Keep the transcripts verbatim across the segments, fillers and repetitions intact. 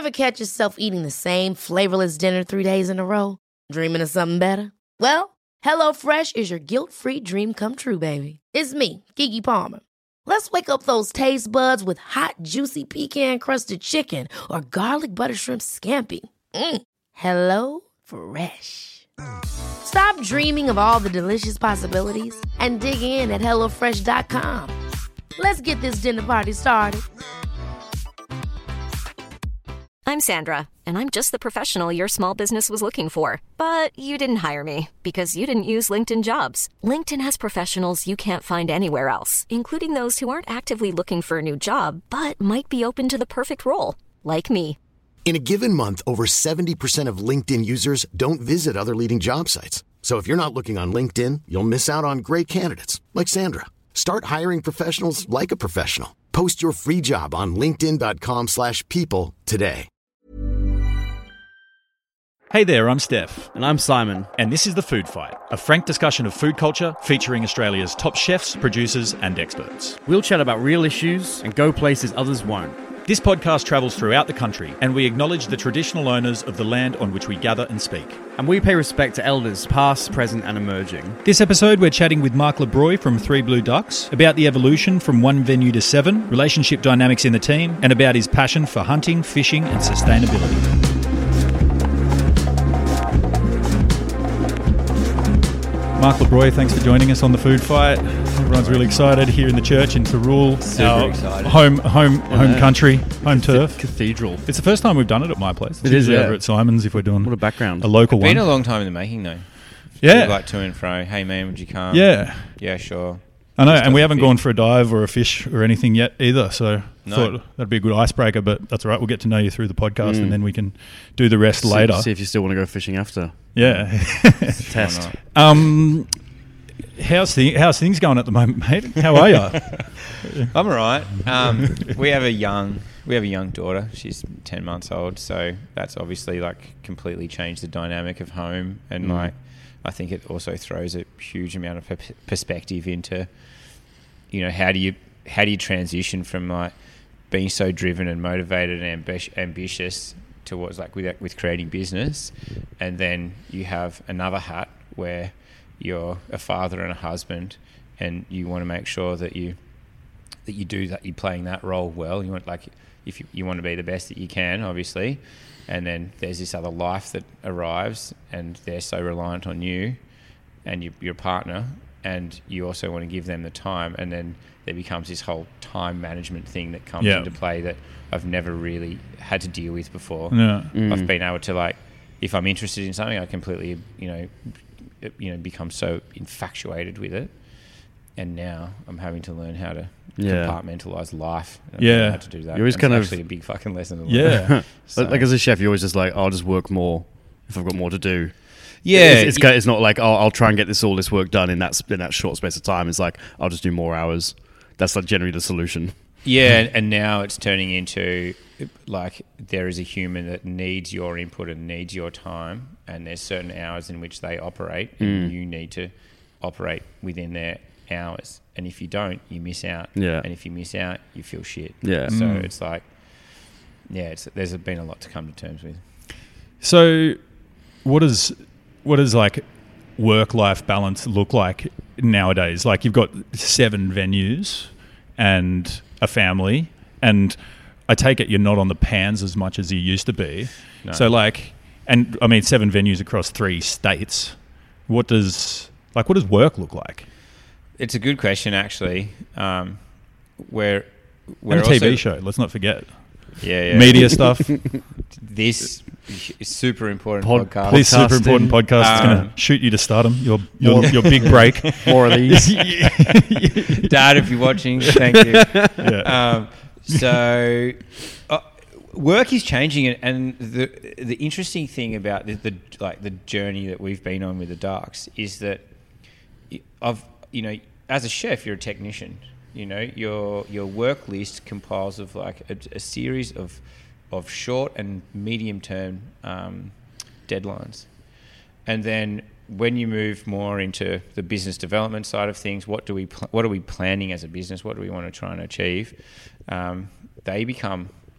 Ever catch yourself eating the same flavorless dinner three days in a row? Dreaming of something better? Well, HelloFresh is your guilt-free dream come true, baby. It's me, Keke Palmer. Let's wake up those taste buds with hot, juicy pecan-crusted chicken or garlic butter shrimp scampi. Mm. Hello Fresh. Stop dreaming of all the delicious possibilities and dig in at hello fresh dot com. Let's get this dinner party started. I'm Sandra, and I'm just the professional your small business was looking for. But you didn't hire me because you didn't use LinkedIn Jobs. LinkedIn has professionals you can't find anywhere else, including those who aren't actively looking for a new job, but might be open to the perfect role, like me. In a given month, over seventy percent of LinkedIn users don't visit other leading job sites. So if you're not looking on LinkedIn, you'll miss out on great candidates like Sandra. Start hiring professionals like a professional. Post your free job on linkedin dot com slash people today. Hey there, I'm Steph. And I'm Simon. And this is The Food Fight, a frank discussion of food culture featuring Australia's top chefs, producers and experts. We'll chat about real issues and go places others won't. This podcast travels throughout the country, and we acknowledge the traditional owners of the land on which we gather and speak. And we pay respect to elders past, present and emerging. This episode, we're chatting with Mark LeBroy from Three Blue Ducks about the evolution from one venue to seven, relationship dynamics in the team, and about his passion for hunting, fishing and sustainability. Mark LeBroy, thanks for joining us on The Food Fight. Everyone's really excited here in the church in Thirroul. Super excited. Home, home, home country, home turf. Cathedral. It's the first time we've done it at my place. It's It is, usually yeah. over at Simon's if we're doing What a background. a local It's been one. a long time in the making, though. Yeah. Like to and fro. Hey, man, would you come? Yeah. Yeah, sure. I know, Just and we doesn't haven't fit. gone for a dive or a fish or anything yet either, so No. thought that'd be a good icebreaker, but that's all right. We'll get to know you through the podcast Mm. and then we can do the rest See- later. See if you still want to go fishing after. Yeah. Test. not? um, how's, the, how's things going at the moment, mate? How are you? I'm all right. Um, we have a young, we have a young daughter. She's ten months old, so that's obviously like completely changed the dynamic of home, and Mm. like I think it also throws a huge amount of per- perspective into, you know, how do you how do you transition from like being so driven and motivated and ambi- ambitious towards like with with creating business, and then you have another hat where you're a father and a husband, and you want to make sure that you that you do that, you're playing that role well. You want like if you, you want to be the best that you can, obviously, and then there's this other life that arrives, and they're so reliant on you and your, your partner, and you also want to give them the time, and then there becomes this whole time management thing that comes Yeah. into play that I've never really had to deal with before. Yeah. Mm. I've been able to like, if I'm interested in something, I completely, you know, you know, become so infatuated with it, and now I'm having to learn how to Yeah. compartmentalize life. I don't Yeah. know how to do that. You always It's kind of- actually a big fucking lesson to learn. Yeah. So- Like, like as a chef, you're always just like, I'll just work more if I've got more to do. yeah, It's, it's, kind- it's not like, oh, I'll try and get this all this work done in that sp- in that short space of time. It's like, I'll just do more hours. That's like generally the solution. yeah, and, and now it's turning into like there is a human that needs your input and needs your time, and there's certain hours in which they operate, and Mm. you need to operate within their hours. And if you don't, you miss out. Yeah. And if you miss out, you feel shit. Yeah. So Mm. it's like, yeah, it's, there's been a lot to come to terms with. So, what is what does like work life balance look like nowadays? Like you've got seven venues and a family, and I take it you're not on the pans as much as you used to be. No. So like, and I mean seven venues across three states. What does like what does work look like? It's a good question, actually. Um, where And a T V show. Let's not forget yeah, yeah. media stuff. This is super important Pod- podcast. This super important Podcasting. podcast is going Um, to shoot you to stardom. Your your your big break. More of these. Dad, if you're watching, thank you. Yeah. Um, so, uh, work is changing, and, and the the interesting thing about the, the like the journey that we've been on with the Ducks is that I've you know as a chef, you're a technician. You know, your your work list compiles of like a, a series of of short and medium term um, deadlines, and then when you move more into the business development side of things, what do we pl- what are we planning as a business? What do we want to try and achieve? Um, they become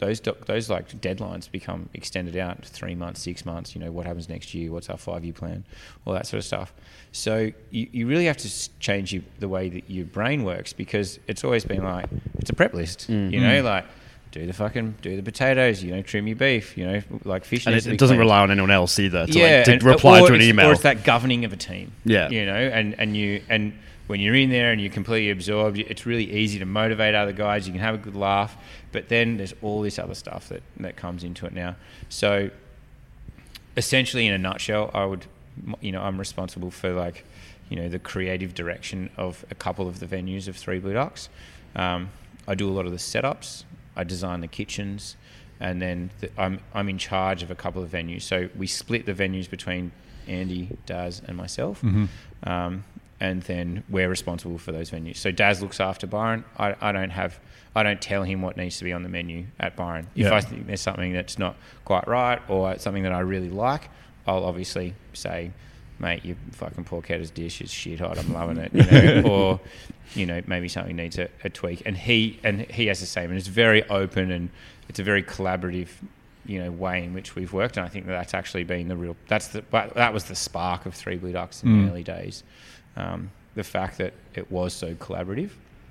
those doc, those like deadlines become extended out to three months, six months. You know, what happens next year? What's our five year plan? All that sort of stuff. So you, you really have to change your, the way that your brain works, because it's always been like it's a prep list. Mm-hmm. You know, like. Do the fucking do the potatoes, you know, trim your beef, you know, like fish. And it, it doesn't cleaned. rely on anyone else either. To yeah, like, to and, reply or to an email, or it's that governing of a team. Yeah, you know, and, and you and when you're in there and you're completely absorbed, it's really easy to motivate other guys. You can have a good laugh, but then there's all this other stuff that that comes into it now. So, essentially, in a nutshell, I would, you know, I'm responsible for like, you know, the creative direction of a couple of the venues of Three Blue Ducks. Um, I do a lot of the setups. I design the kitchens, and then the, I'm I'm in charge of a couple of venues. So we split the venues between Andy, Daz, and myself, mm-hmm. um, and then we're responsible for those venues. So Daz looks after Byron. I, I don't have I don't tell him what needs to be on the menu at Byron. If yeah. I think there's something that's not quite right or something that I really like, I'll obviously say, mate, your fucking porchetta's dish is shit hot. I'm loving it, you know, or you know, maybe something needs a, a tweak. And he and he has the same, and it's very open and it's a very collaborative, you know, way in which we've worked. And I think that that's actually been the real. That's the that was the spark of Three Blue Ducks in mm. the early days. Um, the fact that it was so collaborative.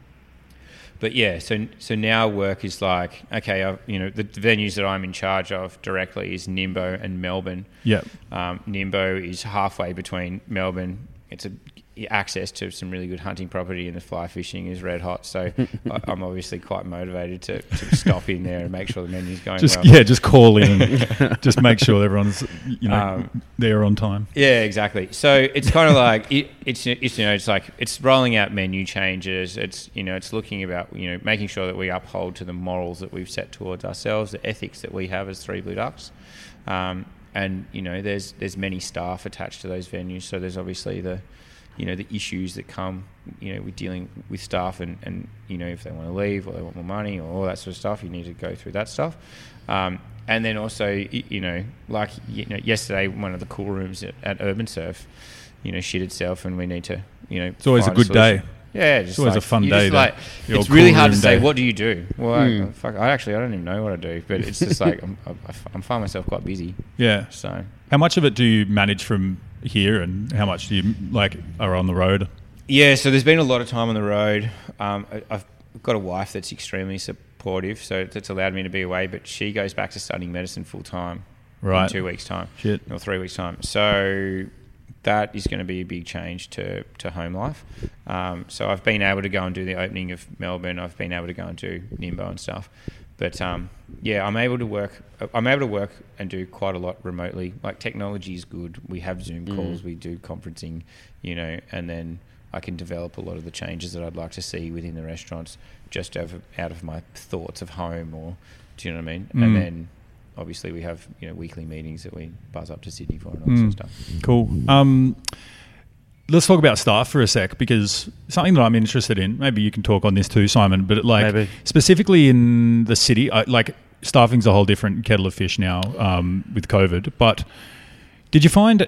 But yeah, so so now work is like, okay, I've, you know, the venues that I'm in charge of directly is Nimbo and Melbourne. Yeah. Um, Nimbo is halfway between Melbourne. It's a access to some really good hunting property, and the fly fishing is red hot. So I, I'm obviously quite motivated to, to stop in there and make sure the menu's going just, well. Yeah, just call in and just make sure everyone's, you know, um, there on time. Yeah, exactly. So it's kind of like it, it's it's you know it's like it's rolling out menu changes. It's you know it's looking about you know making sure that we uphold to the morals that we've set towards ourselves, the ethics that we have as Three Blue Ducks. Um, and you know there's there's many staff attached to those venues, so there's obviously the you know, the issues that come, you know, with dealing with staff and, and, you know, if they want to leave or they want more money or all that sort of stuff, you need to go through that stuff. Um, and then also, you know, like, you know, yesterday, one of the cool rooms at, at Urban Surf, you know, shit itself, and we need to, you know, it's always a good solution. day. Yeah, just it's always like, a fun day. Like, it's cool really hard to say, day. what do you do? Well, mm. I, fuck, I actually, I don't even know what I do, but it's just like, I'm, I, I find myself quite busy. Yeah. So, how much of it do you manage from here, and how much do you like are on the road? Yeah, so there's been a lot of time on the road. Um, I, I've got a wife that's extremely supportive, so that's allowed me to be away. But she goes back to studying medicine full time right. in two weeks' time, Shit. or three weeks' time. So that is going to be a big change to, to home life. Um, so I've been able to go and do the opening of Melbourne. I've been able to go and do Nimbo and stuff. But um, yeah, I'm able to work. I'm able to work and do quite a lot remotely. Like, technology is good. We have Zoom calls. Mm. We do conferencing, you know, and then I can develop a lot of the changes that I'd like to see within the restaurants just out of, out of my thoughts of home, or do you know what I mean? Mm. And then obviously we have, you know, weekly meetings that we buzz up to Sydney for and all mm. that sort of stuff. Cool. Um, let's talk about staff for a sec, because something that I'm interested in, maybe you can talk on this too, Simon, but like maybe. specifically in the city, I, like staffing's a whole different kettle of fish now um, with COVID, but did you find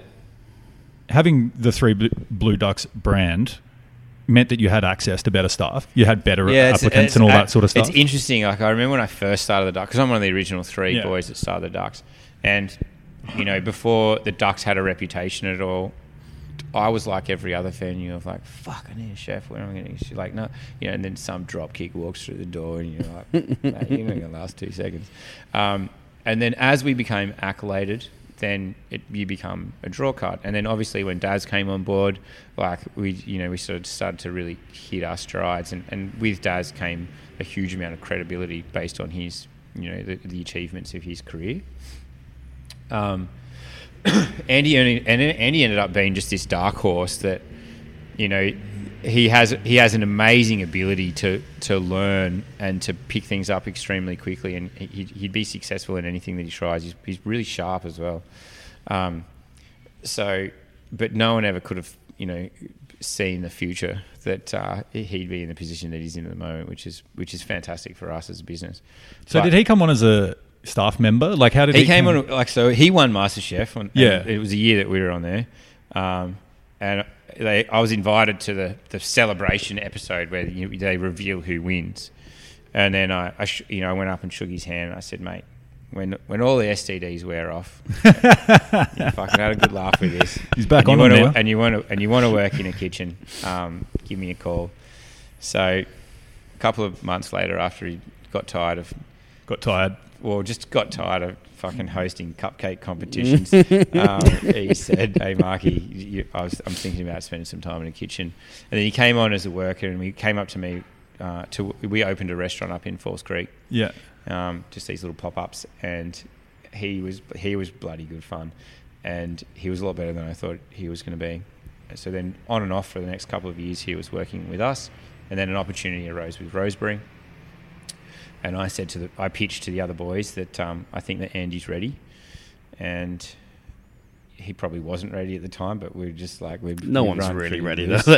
having the Three Blue Ducks brand meant that you had access to better staff? You had better yeah, applicants it's, it's, and all that sort of stuff? It's interesting. Like, I remember when I first started the Ducks, because I'm one of the original three yeah. boys that started the Ducks. And, you know, before the Ducks had a reputation at all, I was like every other venue of like, fuck, I need a chef. When am I going to get? She's like, no. You know, and then some drop kick walks through the door and you're like, mate, you're not going to last two seconds. Um, and then as we became accoladed, then it, you become a draw card. And then obviously when Daz came on board, like we, you know, we sort of started to really hit our strides. And, and with Daz came a huge amount of credibility based on his, you know, the, the achievements of his career. Um, Andy, and Andy ended up being just this dark horse that, you know, he has he has an amazing ability to, to learn and to pick things up extremely quickly, and he'd, he'd be successful in anything that he tries. He's, he's really sharp as well. Um, so, but no one ever could have, you know, seen the future that uh, he'd be in the position that he's in at the moment, which is which is fantastic for us as a business. So, but did he come on as a staff member? Like, how did he, he came on? Like, so he won MasterChef. On, yeah, it was a year that we were on there, um, and. They, I was invited to the, the celebration episode where you, they reveal who wins, And then I, I sh- you know, I went up and shook his hand and I said, mate, when when all the S T Ds wear off, you fucking had a good laugh with this. He's back and on you it wanna, now. and you want to and you want to work in a kitchen, um, give me a call. So a couple of months later, after he got tired of, Got tired. well, just got tired of fucking hosting cupcake competitions, um, he said, "Hey, Marky, you, I was, I'm thinking about spending some time in the kitchen." And then he came on as a worker, and we came up to me. Uh, to we opened a restaurant up in Falls Creek. Yeah. Um, just these little pop-ups, and he was he was bloody good fun, and he was a lot better than I thought he was going to be. So then, on and off for the next couple of years, he was working with us, and then an opportunity arose with Rosebery. And I said to the, I pitched to the other boys that um, I think that Andy's ready, and he probably wasn't ready at the time, but we we're just like we No we one's run really through ready, this. though.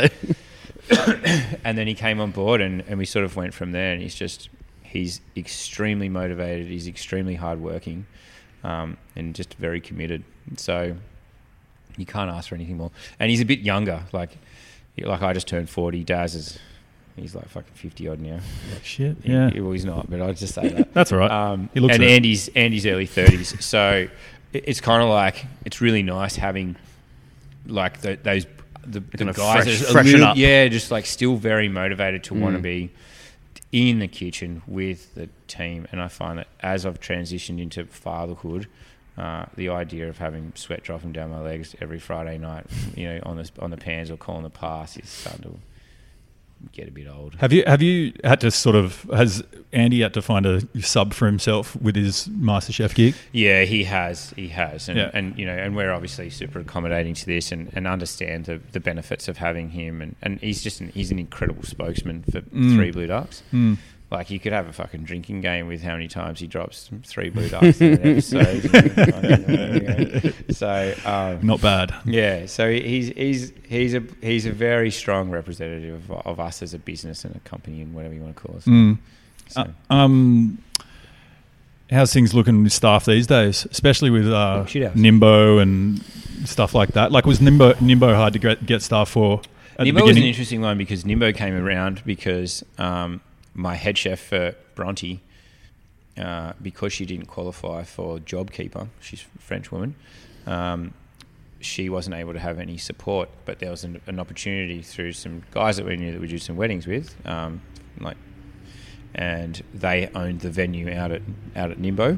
And then he came on board, and, and we sort of went from there. And he's just he's extremely motivated. He's extremely hardworking, um, and just very committed. So you can't ask for anything more. And he's a bit younger. Like like I just turned forty. Daz is he's like fucking fifty odd now. Shit. He- Yeah. he- well, he's not, but I'll just say that. That's all right. Um, He looks and it. Andy's Andy's early thirties, so it- it's kind of like it's really nice having like the, those the, the Kinda guys fresh- that are a freshen little- up. yeah, just like still very motivated to want to Mm. be in the kitchen with the team. And I find that as I've transitioned into fatherhood, uh, the idea of having sweat dropping down my legs every Friday night, you know, on the on the pans or calling the pass is starting to get a bit old. Have you have you had to sort of has Andy had to find a sub for himself with his MasterChef gig? Yeah, he has. He has, and, Yeah. and you know, and we're obviously super accommodating to this, and, and understand the, the benefits of having him, and, and he's just an, he's an incredible spokesman for Mm. Three Blue Ducks. Mm. Like you could have a fucking drinking game with how many times he drops three blue ducks in an episode. So um, Not bad. yeah, so he's he's he's a he's a very strong representative of, of us as a business and a company and whatever you want to call us. Mm. So. Uh, um, how's things looking with staff these days, especially with uh, Shithouse. Nimbo and stuff like that? Like, was Nimbo Nimbo hard to get, get staff for? At Nimbo the was an beginning? interesting one because Nimbo came around because um, my head chef for Bronte, uh, because she didn't qualify for JobKeeper, she's a French woman, um, she wasn't able to have any support, but there was an, an opportunity through some guys that we knew that we do some weddings with, um, like, and they owned the venue out at out at Nimbo,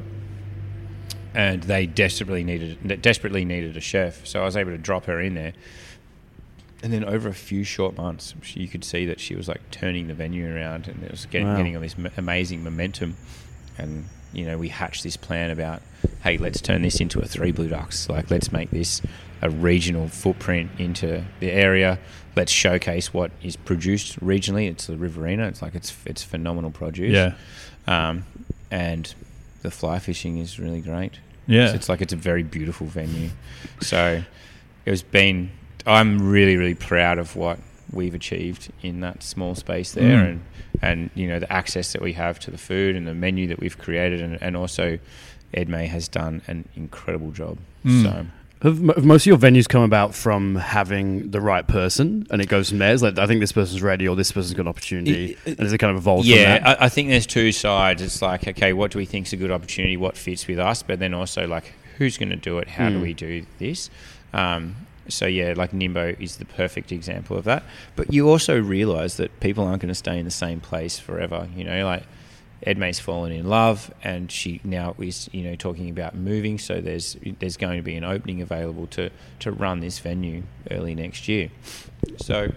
and they desperately needed desperately needed a chef, so I was able to drop her in there. And then over a few short months, she, you could see that she was like turning the venue around, and it was getting, Wow. getting all this m- amazing momentum. And you know, we hatched this plan about, hey, let's turn this into a Three Blue Ducks. Like, let's make this a regional footprint into the area. Let's showcase what is produced regionally. It's the Riverina. It's like it's it's phenomenal produce. Yeah. Um, and the fly fishing is really great. Yeah. So it's like it's a very beautiful venue. So it was been. I'm really, really proud of what we've achieved in that small space there, Mm. and and you know the access that we have to the food and the menu that we've created, and, and also Ed May has done an incredible job. Mm. So Have, m- have most of your venues come about from having the right person, and it goes from there? It's like, I think this person's ready, or this person's got an opportunity, It- it- and does it kind of evolve yeah, from that? I, I think there's two sides. It's like, okay, what do we think is a good opportunity? What fits with us? But then also like, who's going to do it? How do Mm. we do this? Um, So yeah, like Nimbo is the perfect example of that. But you also realise that people aren't going to stay in the same place forever. You know, like Ed May's fallen in love, and she now is, you know, talking about moving. So there's there's going to be an opening available to to run this venue early next year. So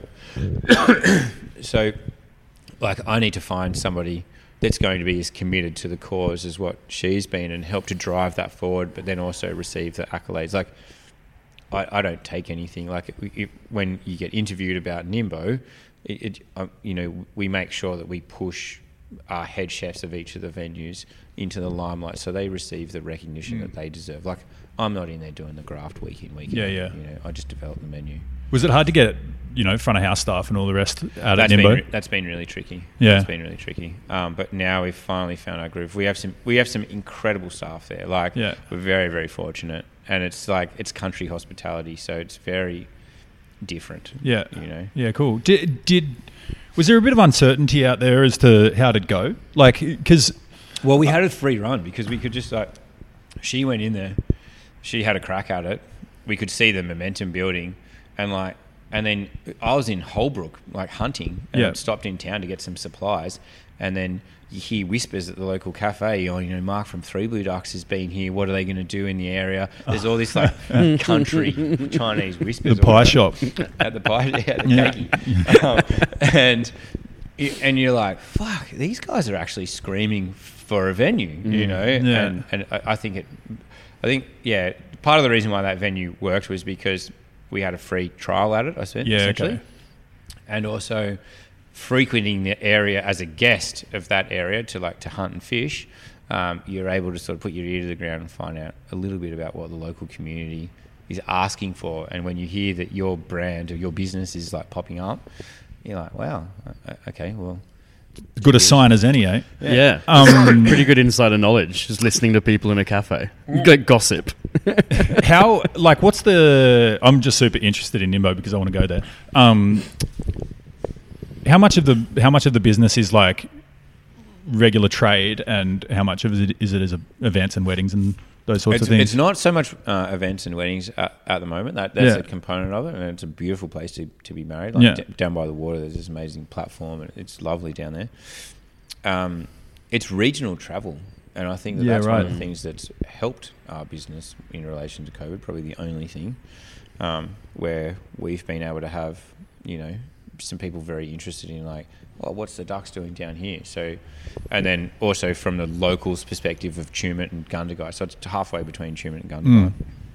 so like I need to find somebody that's going to be as committed to the cause as what she's been, and help to drive that forward, but then also receive the accolades. Like, I, I don't take anything. Like, it, it, when you get interviewed about Nimbo, it, it, um, you know, we make sure that we push our head chefs of each of the venues into the limelight, so they receive the recognition Mm. that they deserve. Like, I'm not in there doing the graft week in, week Yeah, out. yeah. You know, I just develop the menu. Was it hard to get, you know, front of house staff and all the rest out That's at been Nimbo? re- that's been really tricky. Yeah. That's been really tricky. Um, but now we've finally found our groove. We have some we have some incredible staff there. Like, Yeah. we're very, very fortunate, and it's like it's country hospitality, so it's very different. Yeah. You know. Yeah, cool. Did, did Was there a bit of uncertainty out there as to how to go? Like, because Well, we had a free run because we could just like, she went in there, she had a crack at it. We could see the momentum building, and like, and then I was in Holbrook like hunting, and Yeah. stopped in town to get some supplies, and then you hear whispers at the local cafe. Oh, you know, Mark from Three Blue Ducks has been here. What are they going to do in the area? There's all this like country Chinese whispers. the pie all shop. at the pie, yeah, the Yeah. cakey. Um, and and you're like, fuck, these guys are actually screaming for a venue, you know. Yeah. And and I, I think it, I think yeah, part of the reason why that venue worked was because we had a free trial at it. I said, Yeah, essentially, okay. and also frequenting the area as a guest of that area to like to hunt and fish. Um, you're able to sort of put your ear to the ground and find out a little bit about what the local community is asking for. And when you hear that your brand or your business is like popping up, you're like, wow, okay, well, Good a sign as any, eh? Yeah. Um, Pretty good insider knowledge, just listening to people in a cafe. Get gossip. How, like, what's the... I'm just super interested in Nimbo because I want to go there. Um, how much of the how much of the business is, like, regular trade, and how much of it is it as a, events and weddings and those sorts it's, of things? it's not so much uh, events and weddings at, at the moment. That That's Yeah. a component of it, and it's a beautiful place to, to be married. Like Yeah. d- down by the water, there's this amazing platform, and it's lovely down there. Um, it's regional travel, and I think that Yeah, that's one of right. the things that's helped our business in relation to COVID, probably the only thing, um, where we've been able to have, you know, some people very interested in like, well, what's the Ducks doing down here? So, and then also from the locals' perspective of Tumut and Gundagai, so it's halfway between Tumut and Gundagai.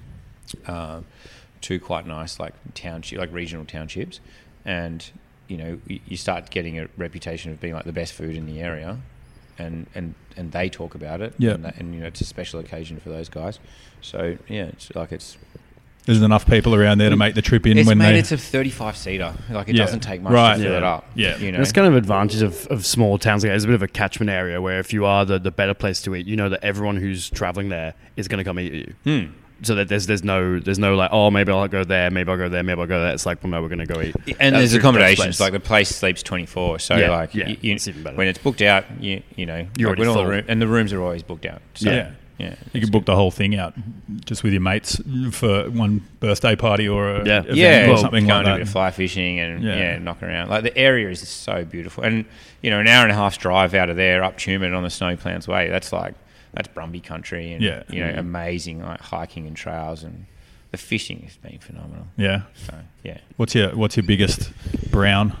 Um, two quite nice like township, like regional townships, and you know you, you start getting a reputation of being like the best food in the area, and and and they talk about it. Yeah. and, that, and you know it's a special occasion for those guys. So yeah, it's like it's. There's enough people around there to make the trip in It's when made they... it's a thirty-five seater. Like it Yeah. doesn't take much Right. to fill Yeah. it up. Yeah. you know. That's kind of advantage of, of small towns. Like, there's a bit of a catchment area where if you are the, the better place to eat, you know that everyone who's traveling there is going to come eat you. Hmm. So that there's there's no there's no like, oh, maybe I'll go there, maybe I'll go there, maybe I'll go there. It's like, well, no, we're going to go eat. And That's there's your accommodations. best Like place. the place sleeps twenty-four. So Yeah, like yeah, you, you, it's even better. when it's booked out, you you know You're like already when all the full. room, and the rooms are always booked out. So, Yeah. yeah. You can book the whole thing out just with your mates for one birthday party or a Yeah. event Yeah, or well, something go like and do a that. bit of fly fishing and Yeah. yeah. knock around. Like the area is so beautiful, and you know, an hour and a half's drive out of there up Tumut on the Snow Plants Way. That's like that's Brumby country, and Yeah. you know, amazing like hiking and trails, and the fishing has been phenomenal. Yeah. So yeah, What's your What's your biggest brown?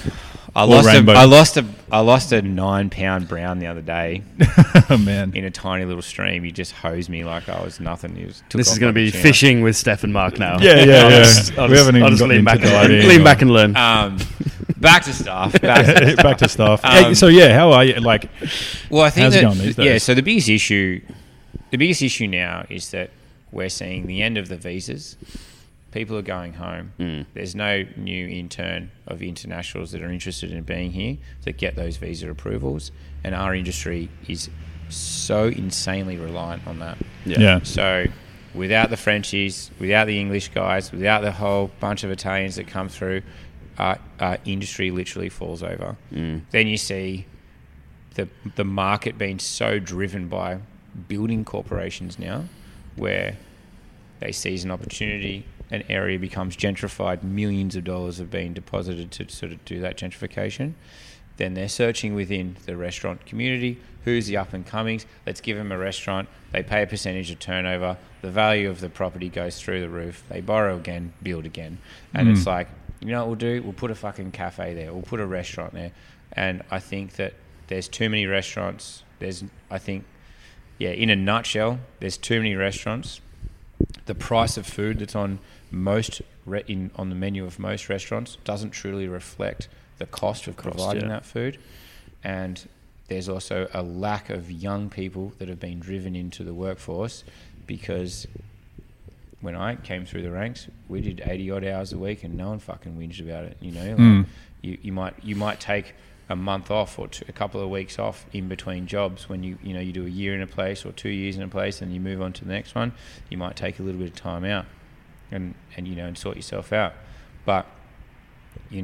I Or lost a, rainbow. I lost a I lost a nine pound brown the other day Oh man. in a tiny little stream. He just hosed me like I was nothing. He was took This off is going like to a be tuna. fishing with Steph and Mark now. Yeah, yeah, I'll yeah. just- I'll We just- haven't even I'll just gotten lean back into and that learn. either. Lean back and learn. Um, back to stuff. Back to Back to stuff. Um, Hey, so yeah, how are you? Like, Well, I think How's it that, going these yeah. days? So the biggest issue, the biggest issue now is that we're seeing the end of the visas. People are going home. Mm. There's no new intern of internationals that are interested in being here that get those visa approvals, and our industry is so insanely reliant on that. yeah, So without the Frenchies, without the English guys, without the whole bunch of Italians that come through, our, our industry literally falls over. Mm. Then you see the the market being so driven by building corporations now, where they seize an opportunity, an area becomes gentrified, millions of dollars have been deposited to sort of do that gentrification. Then they're searching within the restaurant community, who's the up and comings, let's give them a restaurant, they pay a percentage of turnover, the value of the property goes through the roof, they borrow again, build again. And Mm. it's like, you know what we'll do? We'll put a fucking cafe there, we'll put a restaurant there. And I think that there's too many restaurants. There's, I think, yeah, in a nutshell, there's too many restaurants. The price of food that's on most re- in on the menu of most restaurants doesn't truly reflect the cost of Cost, providing yeah. that food. And there's also a lack of young people that have been driven into the workforce, because when I came through the ranks, we did eighty odd hours a week and no one fucking whinged about it. You know, like Mm. you, you might you might take a month off or two, a couple of weeks off in between jobs when you you know you do a year in a place or two years in a place and you move on to the next one. You might take a little bit of time out and and you know and sort yourself out. But you know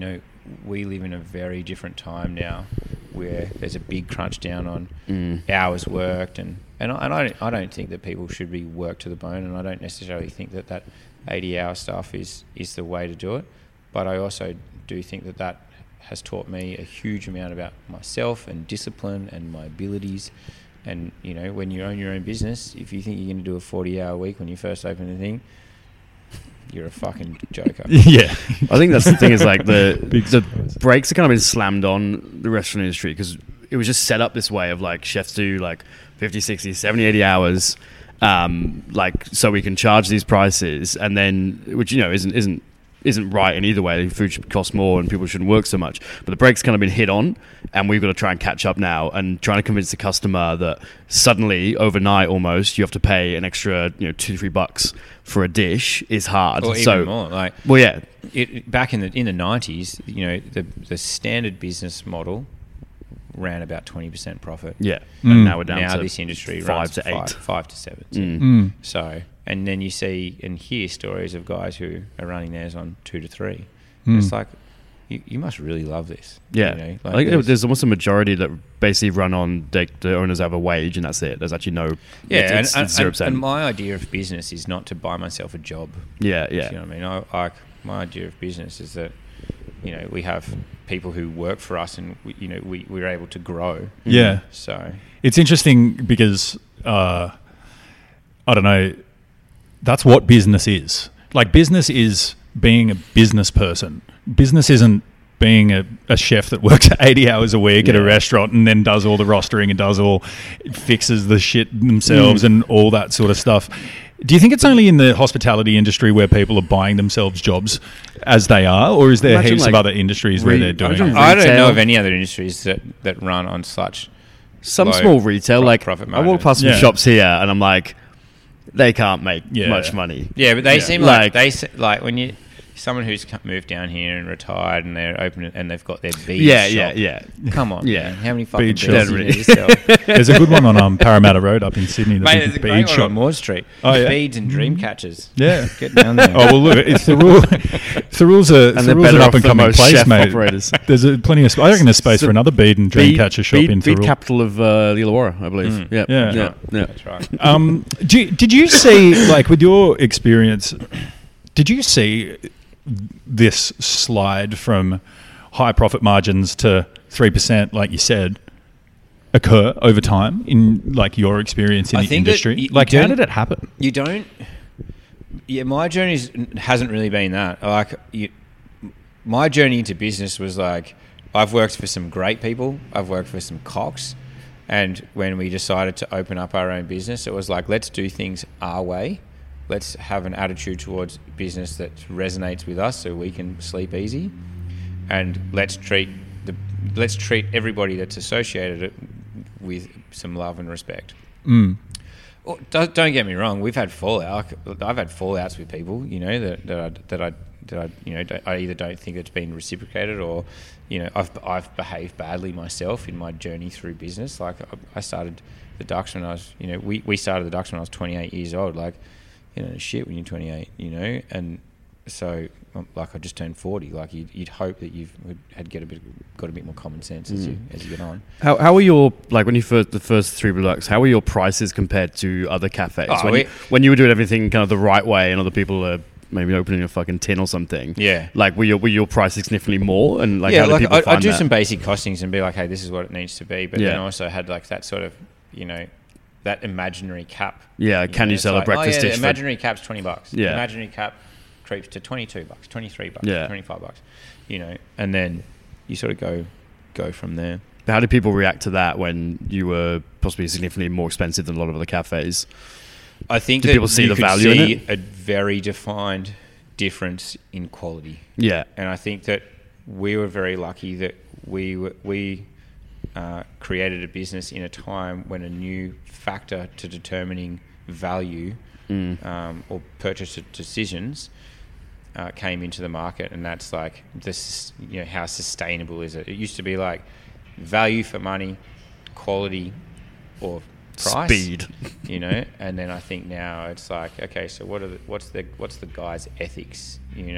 we live in a very different time now, where there's a big crunch down on Mm. hours worked, and and I, and I don't, I don't think that people should be worked to the bone, and I don't necessarily think that that eighty hour stuff is is the way to do it. But I also do think that that has taught me a huge amount about myself and discipline and my abilities. And, you know, when you own your own business, if you think you're going to do a forty hour week when you first open the thing, you're a fucking joker. Yeah. I think that's the thing is like the Big the surprise. brakes are kind of been slammed on the restaurant industry because it was just set up this way of like chefs do like fifty, sixty, seventy, eighty hours, um, like so we can charge these prices, and then which you know isn't isn't isn't right in either way. Food should cost more and people shouldn't work so much. But the brakes kind of been hit on, and we've got to try and catch up now and trying to convince the customer that suddenly overnight almost you have to pay an extra you know two three bucks for a dish is hard. Or even so more. Like, well, yeah, it, back in the in the nineties, you know, the the standard business model ran about twenty percent profit. yeah. Mm. And now we're down Now to this industry five runs to five, eight. five to seven. Mm. Mm. So, and then you see and hear stories of guys who are running theirs on two to three. Mm. It's like, you, you must really love this. Yeah, you know? I Like think there's- there's almost a majority that basically run on they, the owners have a wage and that's it. There's actually no yeah, it's, and, it's, and, it's zero and, percent. and my idea of business is not to buy myself a job. yeah, Do yeah, You know what I mean? I, like my idea of business is that, you know, we have people who work for us, and we, you know, we we're able to grow. Yeah. So It's interesting because, uh, I don't know, that's what business is. Like, business is being a business person. Business isn't being a, a chef that works eighty hours a week at a Yeah. restaurant and then does all the rostering and does all, fixes the shit themselves Mm. and all that sort of stuff. Do you think it's only in the hospitality industry where people are buying themselves jobs as they are, or is there Imagine, heaps like, of other industries where re- they're doing imagine it? I don't Retail. know of any other industries that, that run on such. some low small retail pro- like profit I walk margins. past some Yeah. shops here and I'm like, they can't make Yeah. much money. Yeah, but they Yeah. seem like, Like- they se- like when you someone who's co- moved down here and retired and they're open and they've got their bead Yeah, shop. yeah, yeah. Come on, Yeah. man. How many fucking Bead beads shop. do you need to sell? There's a good one on um, Parramatta Road up in Sydney. The Mate, big there's a bead great one shop. on Moore Street. Oh, yeah? Beads and dream catchers. Yeah. Get down there. Oh well, look, it's the rule. It's the rules are. And It's they're the rules better an off up and than coming most place, chef mate. operators. There's a plenty of. Sp- I reckon there's space So for another bead and dream Bead- catcher shop bead, in bead Thurrool. capital of uh, the Illawarra, I believe. Mm. Yeah, Yeah. yeah, yeah. That's right. Um, do you, did you see, like, with your experience, did you see this slide from high profit margins to three percent, like you said, occur over time in, like, your experience in I the think that industry? you- you like, how don't- did it happen? You don't. Yeah, my journey hasn't really been that. Like, you, my journey into business was like, I've worked for some great people. I've worked for some cocks. And when we decided to open up our own business, it was like, let's do things our way. Let's have an attitude towards business that resonates with us so we can sleep easy. And let's treat the let's treat everybody that's associated it with some love and respect. Mm. Well, don't, don't get me wrong. We've had fallout. I've had fallouts with people, you know, that, that I that I that I you know don't, I either don't think it's been reciprocated or, you know, I've I've behaved badly myself in my journey through business. Like I, I started the Ducks when I was, you know, we, we started the Ducks when I was twenty-eight years old. Like, you know, shit when you're twenty-eight, you know, and so like I just turned forty. Like you'd, you'd hope that you've had get a bit got a bit more common sense as Mm. you as you get on. How how were your like when you first the first three Blue Ducks? How were your prices compared to other cafes? Oh, when, we- you, when you were doing everything kind of the right way, and other people are maybe opening a fucking tin or something. Yeah. Like were your were your prices significantly more? And like yeah, how did like people I, find I do that? some basic costings and be like, hey, this is what it needs to be. But Yeah. then I also had like that sort of, you know, that imaginary cap. Yeah, can you it's sell a like, breakfast oh, yeah, dish the for- imaginary cap's twenty bucks. Yeah. Imaginary cap creeps to twenty-two bucks, twenty-three bucks, Yeah. twenty-five bucks. You know, and then you sort of go go from there. How did people react to that when you were possibly significantly more expensive than a lot of other cafes? I think Did that people see you the could value in see it? a very defined difference in quality. Yeah. And I think that we were very lucky that we were, we uh, created a business in a time when a new factor to determining value Mm. um, or purchase decisions uh, came into the market, and that's like this. You know, how sustainable is it? It used to be like value for money, quality, or price. Speed. You know, and then I think now it's like, okay, so what are the, what's the what's the guy's ethics? You know,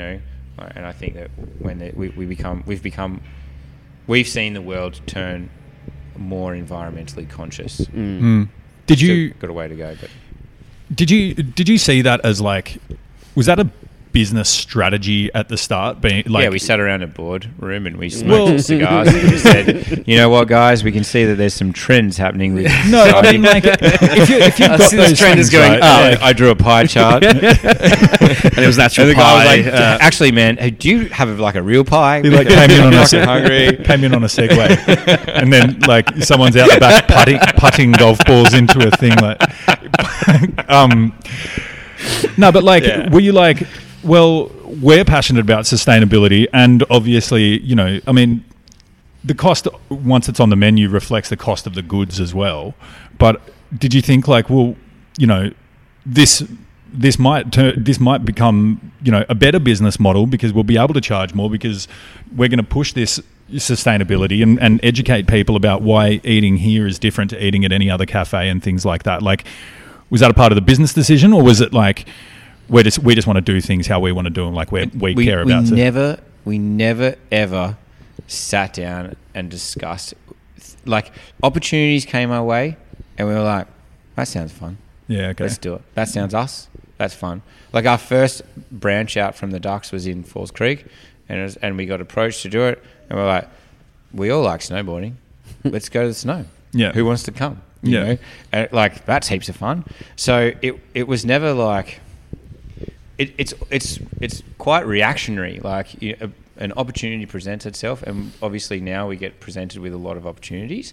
Like, and I think that when the, we, we become, we've become, we've seen the world turn more environmentally conscious. Mm. Mm. Did you Still got a way to go, but did you did you see that as like, was that a business strategy at the start? Being like, yeah, we sat around a board room and we smoked Well- cigars and we said, you know what, guys, we can see that there's some trends happening with no, I mean like if you if you've I got see this those trend is things, going right, up. I, I drew a pie chart. And it was natural And the guy was pie. like, uh, actually, man, hey, do you have like a real pie? He like came in on a Fucking hungry. came in on a Segway, and then like someone's out the back putting putting golf balls into a thing like. um, no, but like, Yeah. were you like, well, we're passionate about sustainability, and obviously, you know, I mean, the cost once it's on the menu reflects the cost of the goods as well. But did you think like, well, you know, this this might turn, this might become, you know, a better business model because we'll be able to charge more because we're going to push this sustainability and, and educate people about why eating here is different to eating at any other cafe and things like that. Like, was that a part of the business decision, or was it like we just we just want to do things how we want to do them, like we we, we care we about it? never we never ever sat down and discussed, like, opportunities came our way and we were like, that sounds fun, Yeah, okay. let's do it, that sounds us, that's fun. Like, our first branch out from the Ducks was in Falls Creek, and it was, and we got approached to do it, and we're like, we all like snowboarding, let's go to the snow. Yeah. Who wants to come? You Yeah. know? And like, that's heaps of fun. So it it was never like, it, it's it's it's quite reactionary. Like, you know, a, an opportunity presents itself, and obviously now we get presented with a lot of opportunities,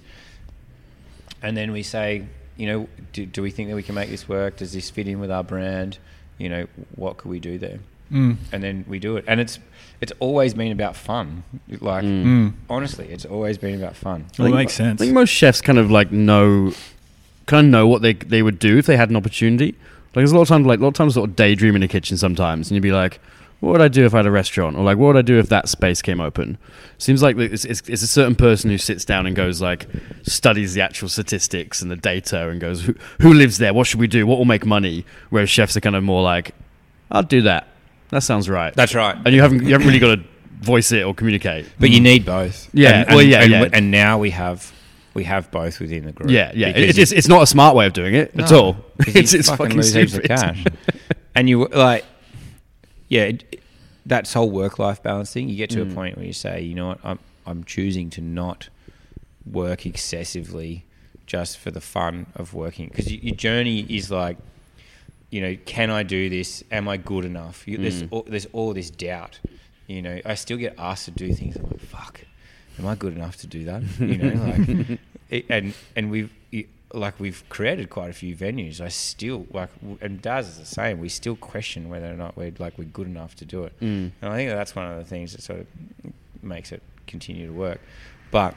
and then we say, you know, do, do we think that we can make this work? Does this fit in with our brand? You know, what could we do there? Mm. And then we do it, and it's it's always been about fun. Like, Mm. honestly, it's always been about fun. Well, it makes I sense. think most chefs kind of like know, kind of know what they they would do if they had an opportunity. Like, there's a lot of times, like a lot of times, sort of daydream in the kitchen sometimes, and you'd be like, "What would I do if I had a restaurant?" Or like, "What would I do if that space came open?" Seems like it's, it's, it's a certain person who sits down and goes like, studies the actual statistics and the data, and goes, "Who who lives there? What should we do? What will make money?" Whereas chefs are kind of more like, "I'll do that. That sounds right." That's right. And you haven't you haven't really got to voice it or communicate. But you need both. Yeah, And, well, and- yeah, and, yeah. and now we have we have both within the group. Yeah, yeah. Because It's, it's it's not a smart way of doing it at No, all. 'cause you It's it's fucking fucking lose heaps of stupid. cash. And you like, yeah, it, that whole work-life balance thing. You get to Mm. a point where you say, you know what, I'm I'm choosing to not work excessively just for the fun of working, because your journey is like, you know, can I do this? Am I good enough? You, there's Mm. all, there's all this doubt. You know, I still get asked to do things. I'm like, fuck, am I good enough to do that? You know, like, it, and and we've it, like we've created quite a few venues. I still like, w- and Daz is the same. We still question whether or not we're like we're good enough to do it. Mm. And I think that's one of the things that sort of makes it continue to work. But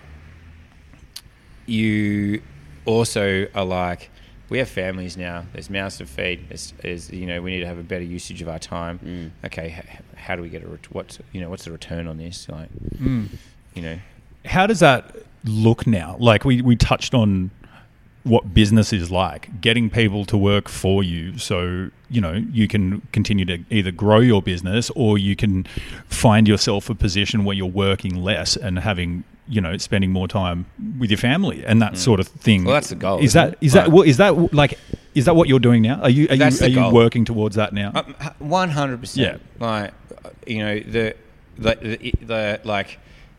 you also are like, we have families now. There's mouths to feed. There's, there's, you know, we need to have a better usage of our time. Mm. Okay, h- how do we get a ret- what's you know what's the return on this? Like, Mm. you know, How does that look now? Like we, we touched on what business is like, getting people to work for you so, you know, you can continue to either grow your business or you can find yourself a position where you're working less and having, you know, spending more time with your family and that sort of thing. Well, that's the goal, Is isn't that it? is that Like- what is that like is that what you're doing now? Are you are That's you are the you goal. working towards that now? one hundred percent. Like, uh, you know, the, the the the like.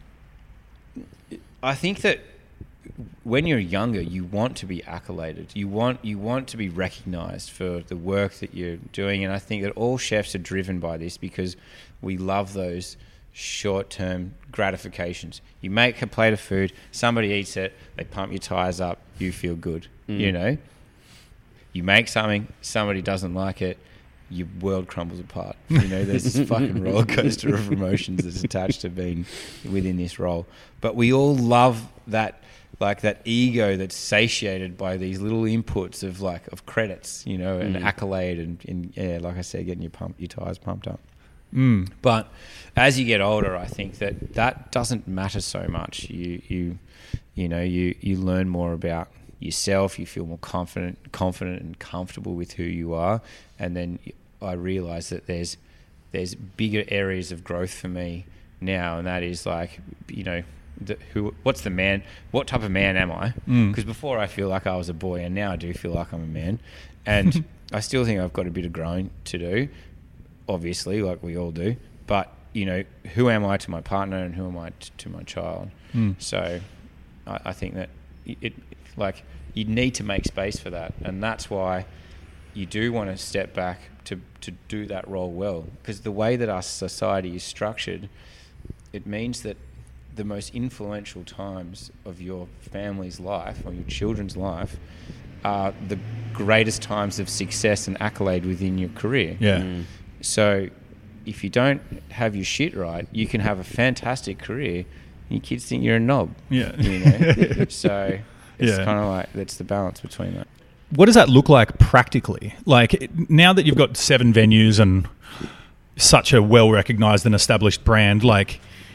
I think that when you're younger, you want to be accoladed. You want you want to be recognised for the work that you're doing, and I think that all chefs are driven by this because we love those short-term gratifications. You make a plate of food, somebody eats it, they pump your tyres up, you feel good. Mm. You know, you make something, somebody doesn't like it, your world crumbles apart. You know, there's this fucking roller coaster of emotions that's attached to being within this role. But we all love that, like that ego that's satiated by these little inputs of like of credits, you know, and Mm. accolade and, and yeah, like I said, getting your pump, your tires pumped up. Mm. But as you get older, I think that that doesn't matter so much. You you you know you you learn more about yourself. You feel more confident, confident and comfortable with who you are. And then I realised that there's there's bigger areas of growth for me now, and that is like, you know, the, who, what's the man, what type of man am I? Because mm. before I feel like I was a boy, and now I do feel like I'm a man. And I still think I've got a bit of growing to do, obviously, like we all do. But, you know, who am I to my partner and who am I t- to my child? Mm. So I, I think that it, it, like, you need to make space for that. And that's why you do want to step back to, to do that role well. Because the way that our society is structured, it means that the most influential times of your family's life or your children's life are the greatest times of success and accolade within your career. Yeah. Mm. So if you don't have your shit right, you can have a fantastic career and your kids think you're a knob. Yeah. You know? So it's yeah. kind of like, that's the balance between that. What does that look like practically? Like, now that you've got seven venues and such a well-recognized and established brand, like,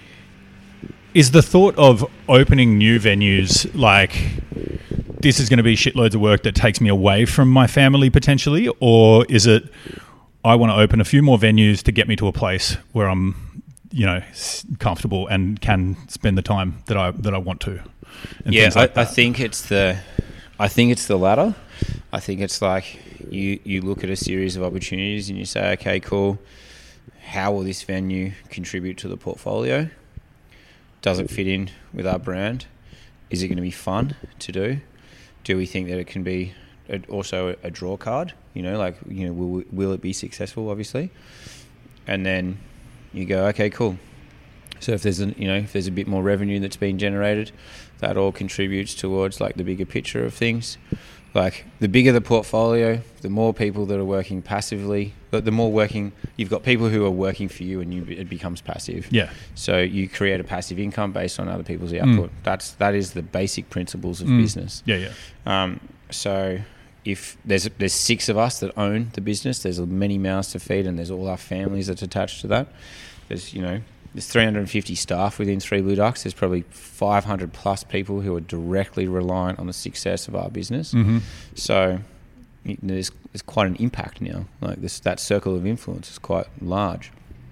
is the thought of opening new venues like, this is going to be shitloads of work that takes me away from my family potentially? Or is it, I want to open a few more venues to get me to a place where I'm, you know, comfortable and can spend the time that I that I want to? And yeah, like I, I think it's the, I think it's the latter. I think it's like you you look at a series of opportunities and you say, okay, cool. How will this venue contribute to the portfolio? Does it fit in with our brand? Is it going to be fun to do? Do we think that it can be a, also a, a draw card? You know, like, you know, will will it be successful? Obviously, and then you go, okay, cool. So if there's a, you know, if there's a bit more revenue that's being generated, that all contributes towards like the bigger picture of things. Like, the bigger the portfolio, the more people that are working passively, but the more working, you've got people who are working for you and you, it becomes passive. Yeah. So you create a passive income based on other people's output. Mm. That's, that is the basic principles of mm. business. Yeah, yeah. Um, so if there's, there's six of us that own the business, there's many mouths to feed and there's all our families that's attached to that. There's, you know, there's three hundred fifty staff within Three Blue Ducks. There's probably five hundred plus people who are directly reliant on the success of our business. Mm-hmm. So there's, there's quite an impact now. Like, this, that circle of influence is quite large.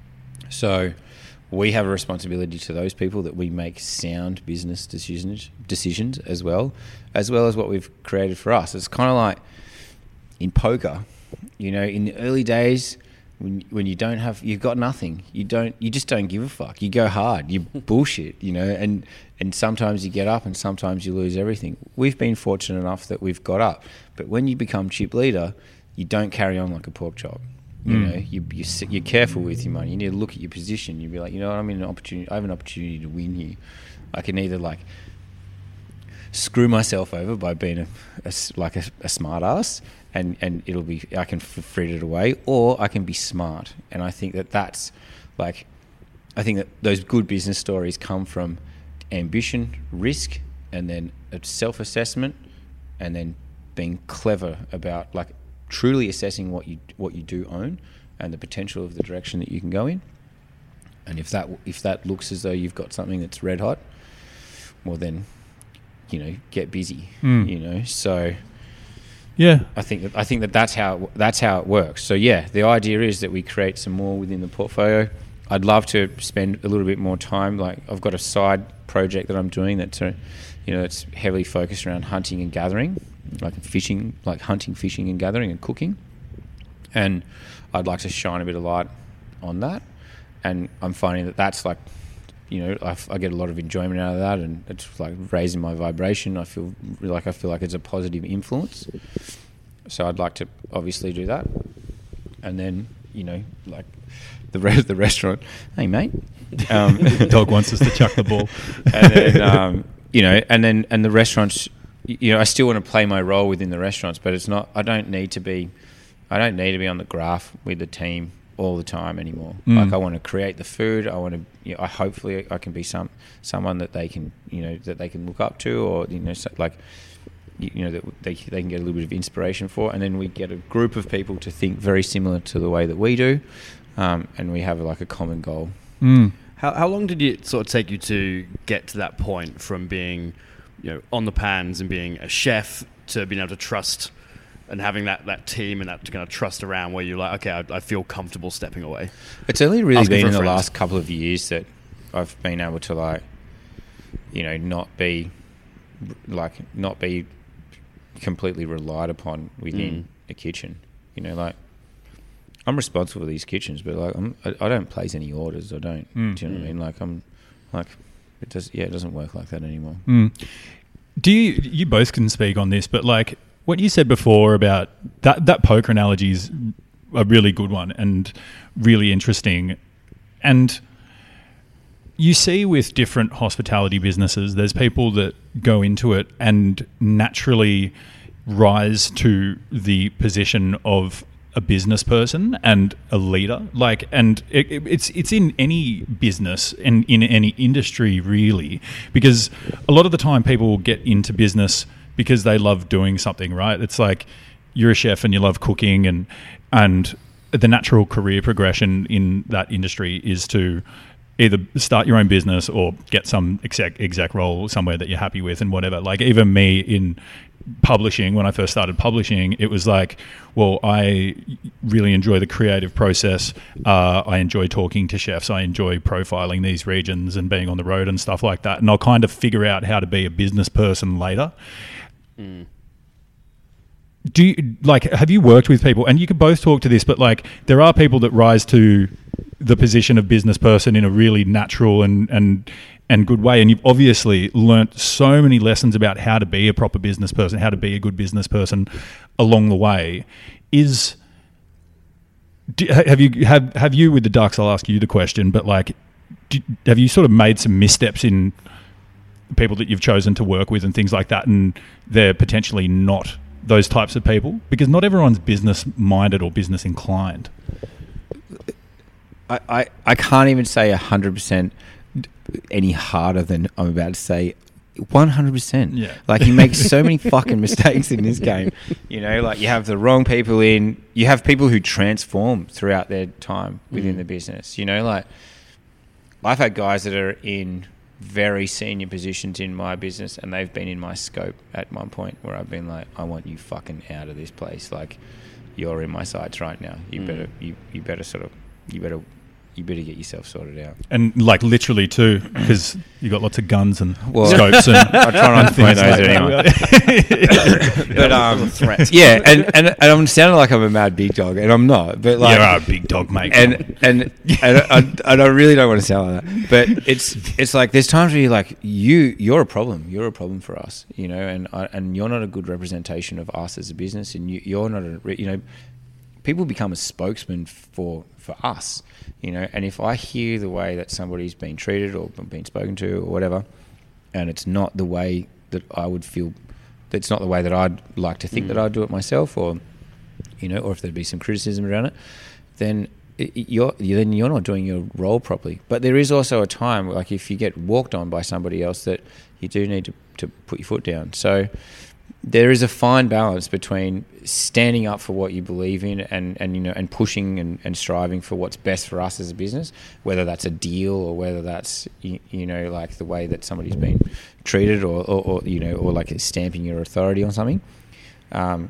So we have a responsibility to those people that we make sound business decisions, decisions as well, as well as what we've created for us. It's kind of like in poker, you know, in the early days, When when you don't have, you've got nothing. You don't. You just don't give a fuck. You go hard. You bullshit. You know, and and sometimes you get up, and sometimes you lose everything. We've been fortunate enough that we've got up, but when you become chip leader, you don't carry on like a pork chop. You mm. know, you you you're careful with your money. You need to look at your position. You'd be like, you know what, I'm in an opportunity. I have an opportunity to win here. I can either like screw myself over by being a, a like a, a smart ass. And, and it'll be, I can frit it away, or I can be smart. And I think that that's like, I think that those good business stories come from ambition, risk, and then a self-assessment, and then being clever about like truly assessing what you what you do own and the potential of the direction that you can go in. And if that if that looks as though you've got something that's red hot, well then, you know, get busy. Mm. You know, so. Yeah, I think that I think that that's how it, that's how it works. So yeah, the idea is that we create some more within the portfolio. I'd love to spend a little bit more time. Like, I've got a side project that I'm doing that's, uh, you know, it's heavily focused around hunting and gathering, like fishing, like hunting, fishing, and gathering and cooking. And I'd like to shine a bit of light on that. And I'm finding that that's like, you know, I, I get a lot of enjoyment out of that, and it's like raising my vibration. I feel like I feel like it's a positive influence. So I'd like to obviously do that, and then, you know, like the re- the restaurant. Hey mate, um, the dog wants us to chuck the ball, and then um, you know, and then and the restaurants. You know, I still want to play my role within the restaurants, but it's not. I don't need to be. I don't need to be on the graph with the team all the time anymore. Mm. Like, I want to create the food. I want to, you know, I hopefully I can be some someone that they can, you know, that they can look up to, or, you know, so, like, you, you know, that they they can get a little bit of inspiration for, and then we get a group of people to think very similar to the way that we do, um, and we have like a common goal. Mm. How how long did it sort of take you to get to that point from being, you know, on the pans and being a chef to being able to trust and having that, that team and that kind of trust around where you're like, okay, I, I feel comfortable stepping away. It's only really Asking been for in the friends. last couple of years that I've been able to like, you know, not be like not be completely relied upon within Mm. the kitchen. You know, like I'm responsible for these kitchens, but like I'm, I, I don't place any orders. I don't. Mm. Do you know what I mean? Like I'm, like it does. Yeah, it doesn't work like that anymore. Mm. Do you, you both can speak on this, but like what you said before about that, that poker analogy is a really good one and really interesting. And you see with different hospitality businesses, there's people that go into it and naturally rise to the position of a business person and a leader. Like, and it, it, it's it's in any business and in any industry really, because a lot of the time people will get into business because they love doing something, right? It's like you're a chef and you love cooking, and and the natural career progression in that industry is to either start your own business or get some exec exec role somewhere that you're happy with and whatever. Like even me in publishing, when I first started publishing, it was like, well, I really enjoy the creative process. Uh, I enjoy talking to chefs. I enjoy profiling these regions and being on the road and stuff like that. And I'll kind of figure out how to be a business person later. Mm. Do you, like, have you worked with people, and you could both talk to this, but like there are people that rise to the position of business person in a really natural and, and, and good way. And you've obviously learnt so many lessons about how to be a proper business person, how to be a good business person along the way. Is, do, have you, have, have you with the Ducks, I'll ask you the question, but like, do, have you sort of made some missteps in people that you've chosen to work with and things like that, and they're potentially not those types of people? Because not everyone's business minded or business inclined. I, I, I can't even say one hundred percent any harder than I'm about to say one hundred percent. Yeah. Like you make so many fucking mistakes in this game. You know, like you have the wrong people in, you have people who transform throughout their time within Mm. the business. You know, like I've had guys that are in very senior positions in my business and they've been in my scope at one point where I've been like, I want you fucking out of this place. Like you're in my sights right now. You Mm. better, you, you better sort of, you better, you better get yourself sorted out. And like literally too, because you got lots of guns and Well, scopes and I try not to play things those like anyway. But um, yeah, and, and and I'm sounding like I'm a mad big dog, and I'm not. But like, you're a big dog, mate. and and and I, and I really don't want to sound like that. But it's it's like there's times where you're like you you're a problem. You're a problem for us, you know, and I, and you're not a good representation of us as a business, and you, you're not a re- you know. People become a spokesman for, for us, you know, and if I hear the way that somebody's been treated or been spoken to or whatever, and it's not the way that I would feel, that's not the way that I'd like to think Mm. that I'd do it myself, or, you know, or if there'd be some criticism around it, then it, you're then you're not doing your role properly. But there is also a time, like if you get walked on by somebody else, that you do need to, to put your foot down. So there is a fine balance between standing up for what you believe in and, and you know and pushing and, and striving for what's best for us as a business, whether that's a deal or whether that's you, you know like the way that somebody's been treated or, or, or you know or like stamping your authority on something. Um,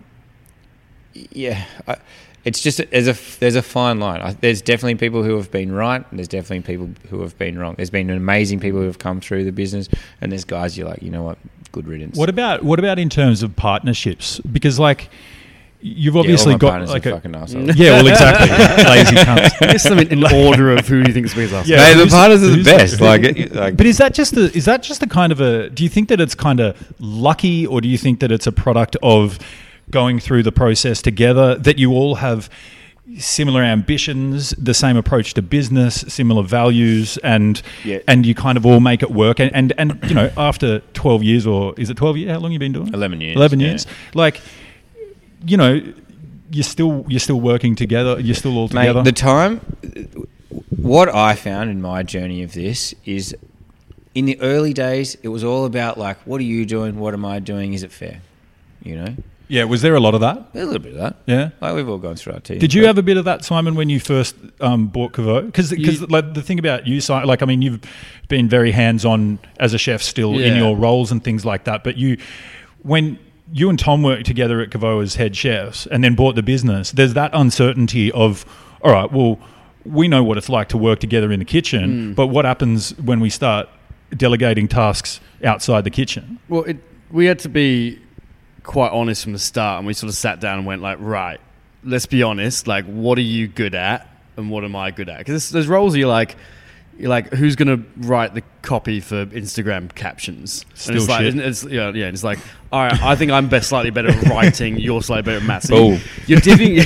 yeah, I, it's just there's a there's a fine line. I, there's definitely people who have been right, and there's definitely people who have been wrong. There's been amazing people who have come through the business, and there's guys you're like, you know what, good riddance. What about what about in terms of partnerships? Because like you've Yeah, all obviously my got partners like are a fucking assholes. yeah, well, exactly, lazy cunts. I guess them in, in order of who do you think speaks last. Yeah. Hey, the who's- partners are the who's- best. Like, it- like But is that just the is that just the kind of a? Do you think that it's kind of lucky, or do you think that it's a product of going through the process together? That you all have similar ambitions, the same approach to business, similar values, and Yeah. and you kind of all make it work. And, and and you know, after twelve years, or is it twelve years? How long have you been doing it? eleven years. Eleven yeah. years. Like, you know, you're still you're still working together. You're still all Mate, together. the time, what I found in my journey of this is, in the early days, it was all about like, what are you doing? What am I doing? Is it fair? You know, yeah. Was there a lot of that? a little bit of that. Yeah. Like we've all gone through our team. Did you have a bit of that, Simon, when you first um, bought Caveau? Because You- like the thing about you, Simon, like I mean, you've been very hands-on as a chef still in Yeah. your roles and things like that. But you, when you and Tom worked together at Kavo as head chefs and then bought the business. There's that uncertainty of, all right, well, we know what it's like to work together in the kitchen, mm. but what happens when we start delegating tasks outside the kitchen? Well, it, we had to be quite honest from the start, and we sort of sat down and went like, right, let's be honest, like, what are you good at and what am I good at? Because there's, there's roles you're like, you're like, who's going to write the copy for Instagram captions? Still and it's like, shit. it's, yeah, yeah, it's like, all right, I think I'm best, slightly better at writing, you're slightly better at maths. So you, you're divvying.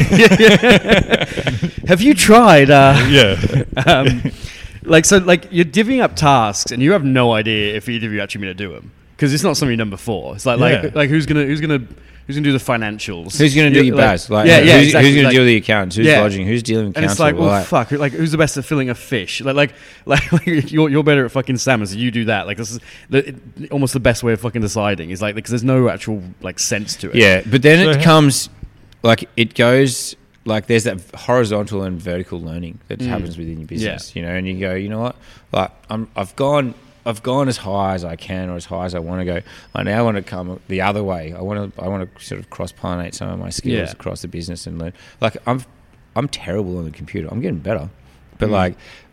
Have you tried? Uh, yeah. um, like, so, like, you're divvying up tasks and you have no idea if either of you actually going to do them. Because it's not something you've done before. It's like, Yeah. like, like who's gonna, who's gonna, who's gonna do the financials? Who's going to do Yeah, your like- best? Like, yeah, yeah, who's, exactly. who's going Like- to deal with the accounts? Who's Yeah. lodging? Who's dealing with And council? it's like, well, Like- fuck. Like, who's the best at filling a fish? Like, like, like, like you're you're better at fucking salmon, so you do that. Like, this is the, it, almost the best way of fucking deciding. Is like, because there's no actual like sense to it. Yeah, but then So it how- comes, like, it goes, like, there's that horizontal and vertical learning that happens within your business, you know, and you go, you know what, like, I'm, I've gone, I've gone as high as I can or as high as I want to go. I now want to come the other way. I want to, I want to sort of cross-pollinate some of my skills Yeah. across the business and learn. Like, I'm, I'm terrible on the computer. I'm getting better, but Mm. like,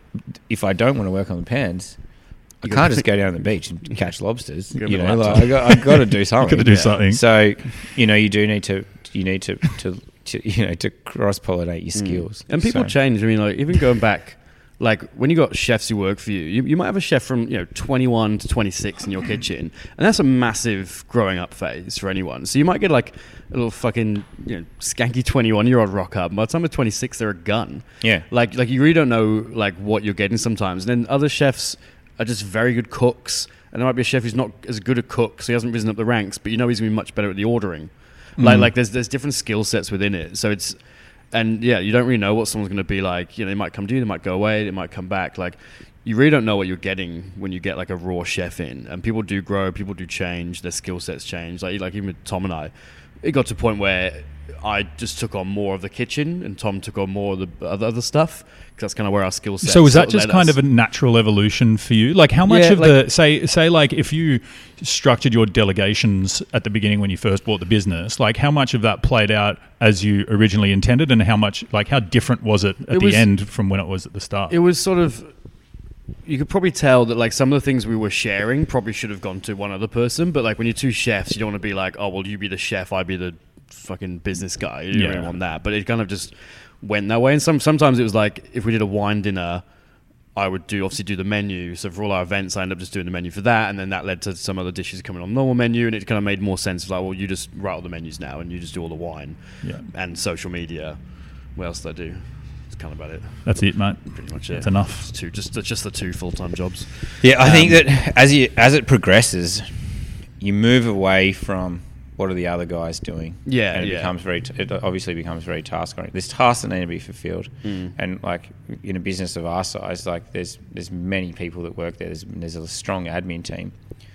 if I don't want to work on the pans, I You can't gotta- just go down the beach and catch lobsters. You gotta You be know, laptop. like, I got, I got to do something. Got to do something. So, you know, you do need to, you need to, to, to you know, to cross pollinate your Mm. skills. And people So- change. I mean, like, even going back, like, when you got chefs who work for you, you, you might have a chef from, you know, twenty-one to twenty-six in your kitchen, and that's a massive growing up phase for anyone. So you might get like a little fucking, you know, skanky twenty-one year old rock up. By the time they're twenty-six, they're a gun. Yeah. Like, like you really don't know like what you're getting sometimes. And then other chefs are just very good cooks, and there might be a chef who's not as good a cook, so he hasn't risen up the ranks, but you know he's gonna be much better at the ordering. Like, Mm. like there's there's different skill sets within it. So it's, and yeah, you don't really know what someone's going to be like. You know, they might come to you, they might go away, they might come back. Like, you really don't know what you're getting when you get like a raw chef in. And people do grow, people do change, their skill sets change. Like, like even with Tom and I, it got to a point where I just took on more of the kitchen, and Tom took on more of the other other stuff, because that's kind of where our skill set. So was that just kind of a natural evolution for you? Like, how much Yeah, of like- the say say like if you structured your delegations at the beginning when you first bought the business, like how much of that played out as you originally intended, and how much like how different was it at It the was- end from when it was at the start? It was sort of, you could probably tell that like some of the things we were sharing probably should have gone to one other person, but like when you're two chefs, you don't want to be like, oh well, you be the chef, I be the fucking business guy. You don't Yeah. really want that, but it kind of just went that way. And some sometimes it was like, if we did a wine dinner, I would do obviously do the menu. So for all our events, I ended up just doing the menu for that, and then that led to some other dishes coming on normal menu, and it kind of made more sense. Like, well, you just write all the menus now, and you just do all the wine Yeah. and social media. What else did I do? That's kind of about it. That's it, mate. Pretty much it. That's enough. It's two, just just the two full time jobs. Yeah, I think Um, that as you as it progresses, you move away from what are the other guys doing. Yeah, and it yeah. becomes very. It obviously becomes very task oriented. There's tasks that need to be fulfilled, Mm. and like in a business of our size, like there's there's many people that work there. There's there's a strong admin team.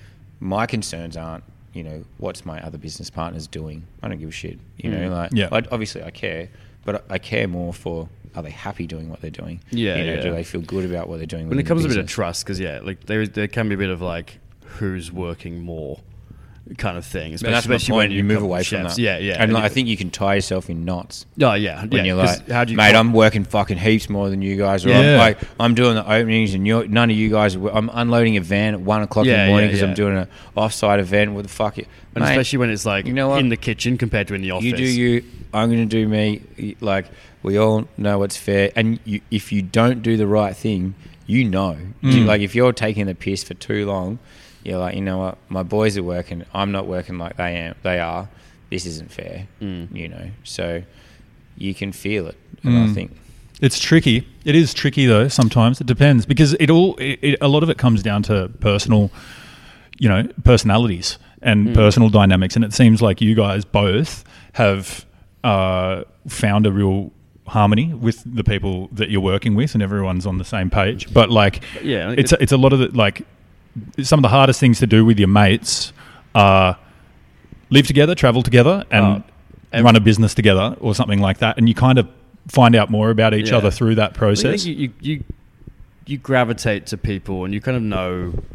My concerns aren't, you know, what's my other business partners doing. I don't give a shit. You know, Mm. like Yeah. I, obviously I care, but I care more for, are they happy doing what they're doing? Yeah, you know, yeah. do they feel good about what they're doing? When it within comes the to a bit of business? trust, because yeah, like there there can be a bit of like who's working more kind of thing. But that's my especially point. when You move come away from from chefs. that. Yeah, yeah. And like, you- I think you can tie yourself in knots oh yeah, when yeah. you're 'cause like, how do you mate, co- I'm working fucking heaps more than you guys. Or Yeah. I'm like, I'm doing the openings and you're, none of you guys. Are, I'm unloading a van at one o'clock in Yeah, the morning yeah, because yeah. I'm doing an off-site event. What the fuck? You, and mate, especially when it's like you know what? in the kitchen compared to in the office. you do you. I'm going to do me. Y- Like, we all know what's fair. And you, if you don't do the right thing, you know. You- Mm. like, if you're taking the piss for too long, you're like, you know what? My boys are working. I'm not working like they am. They are. This isn't fair. Mm. You know. So you can feel it. And I Mm. think. It's tricky. It is tricky though. Sometimes it depends because it all. It, it, a lot of it comes down to personal, you know, personalities and Mm. personal dynamics. And it seems like you guys both have uh, found a real harmony with the people that you're working with, and everyone's on the same page. But like, Yeah, it's it- a, it's a lot of the, like some of the hardest things to do with your mates are live together, travel together, and Oh, ev- run a business together or something like that. And you kind of find out more about each Yeah. other through that I process. think you, you you you gravitate to people, and you kind of know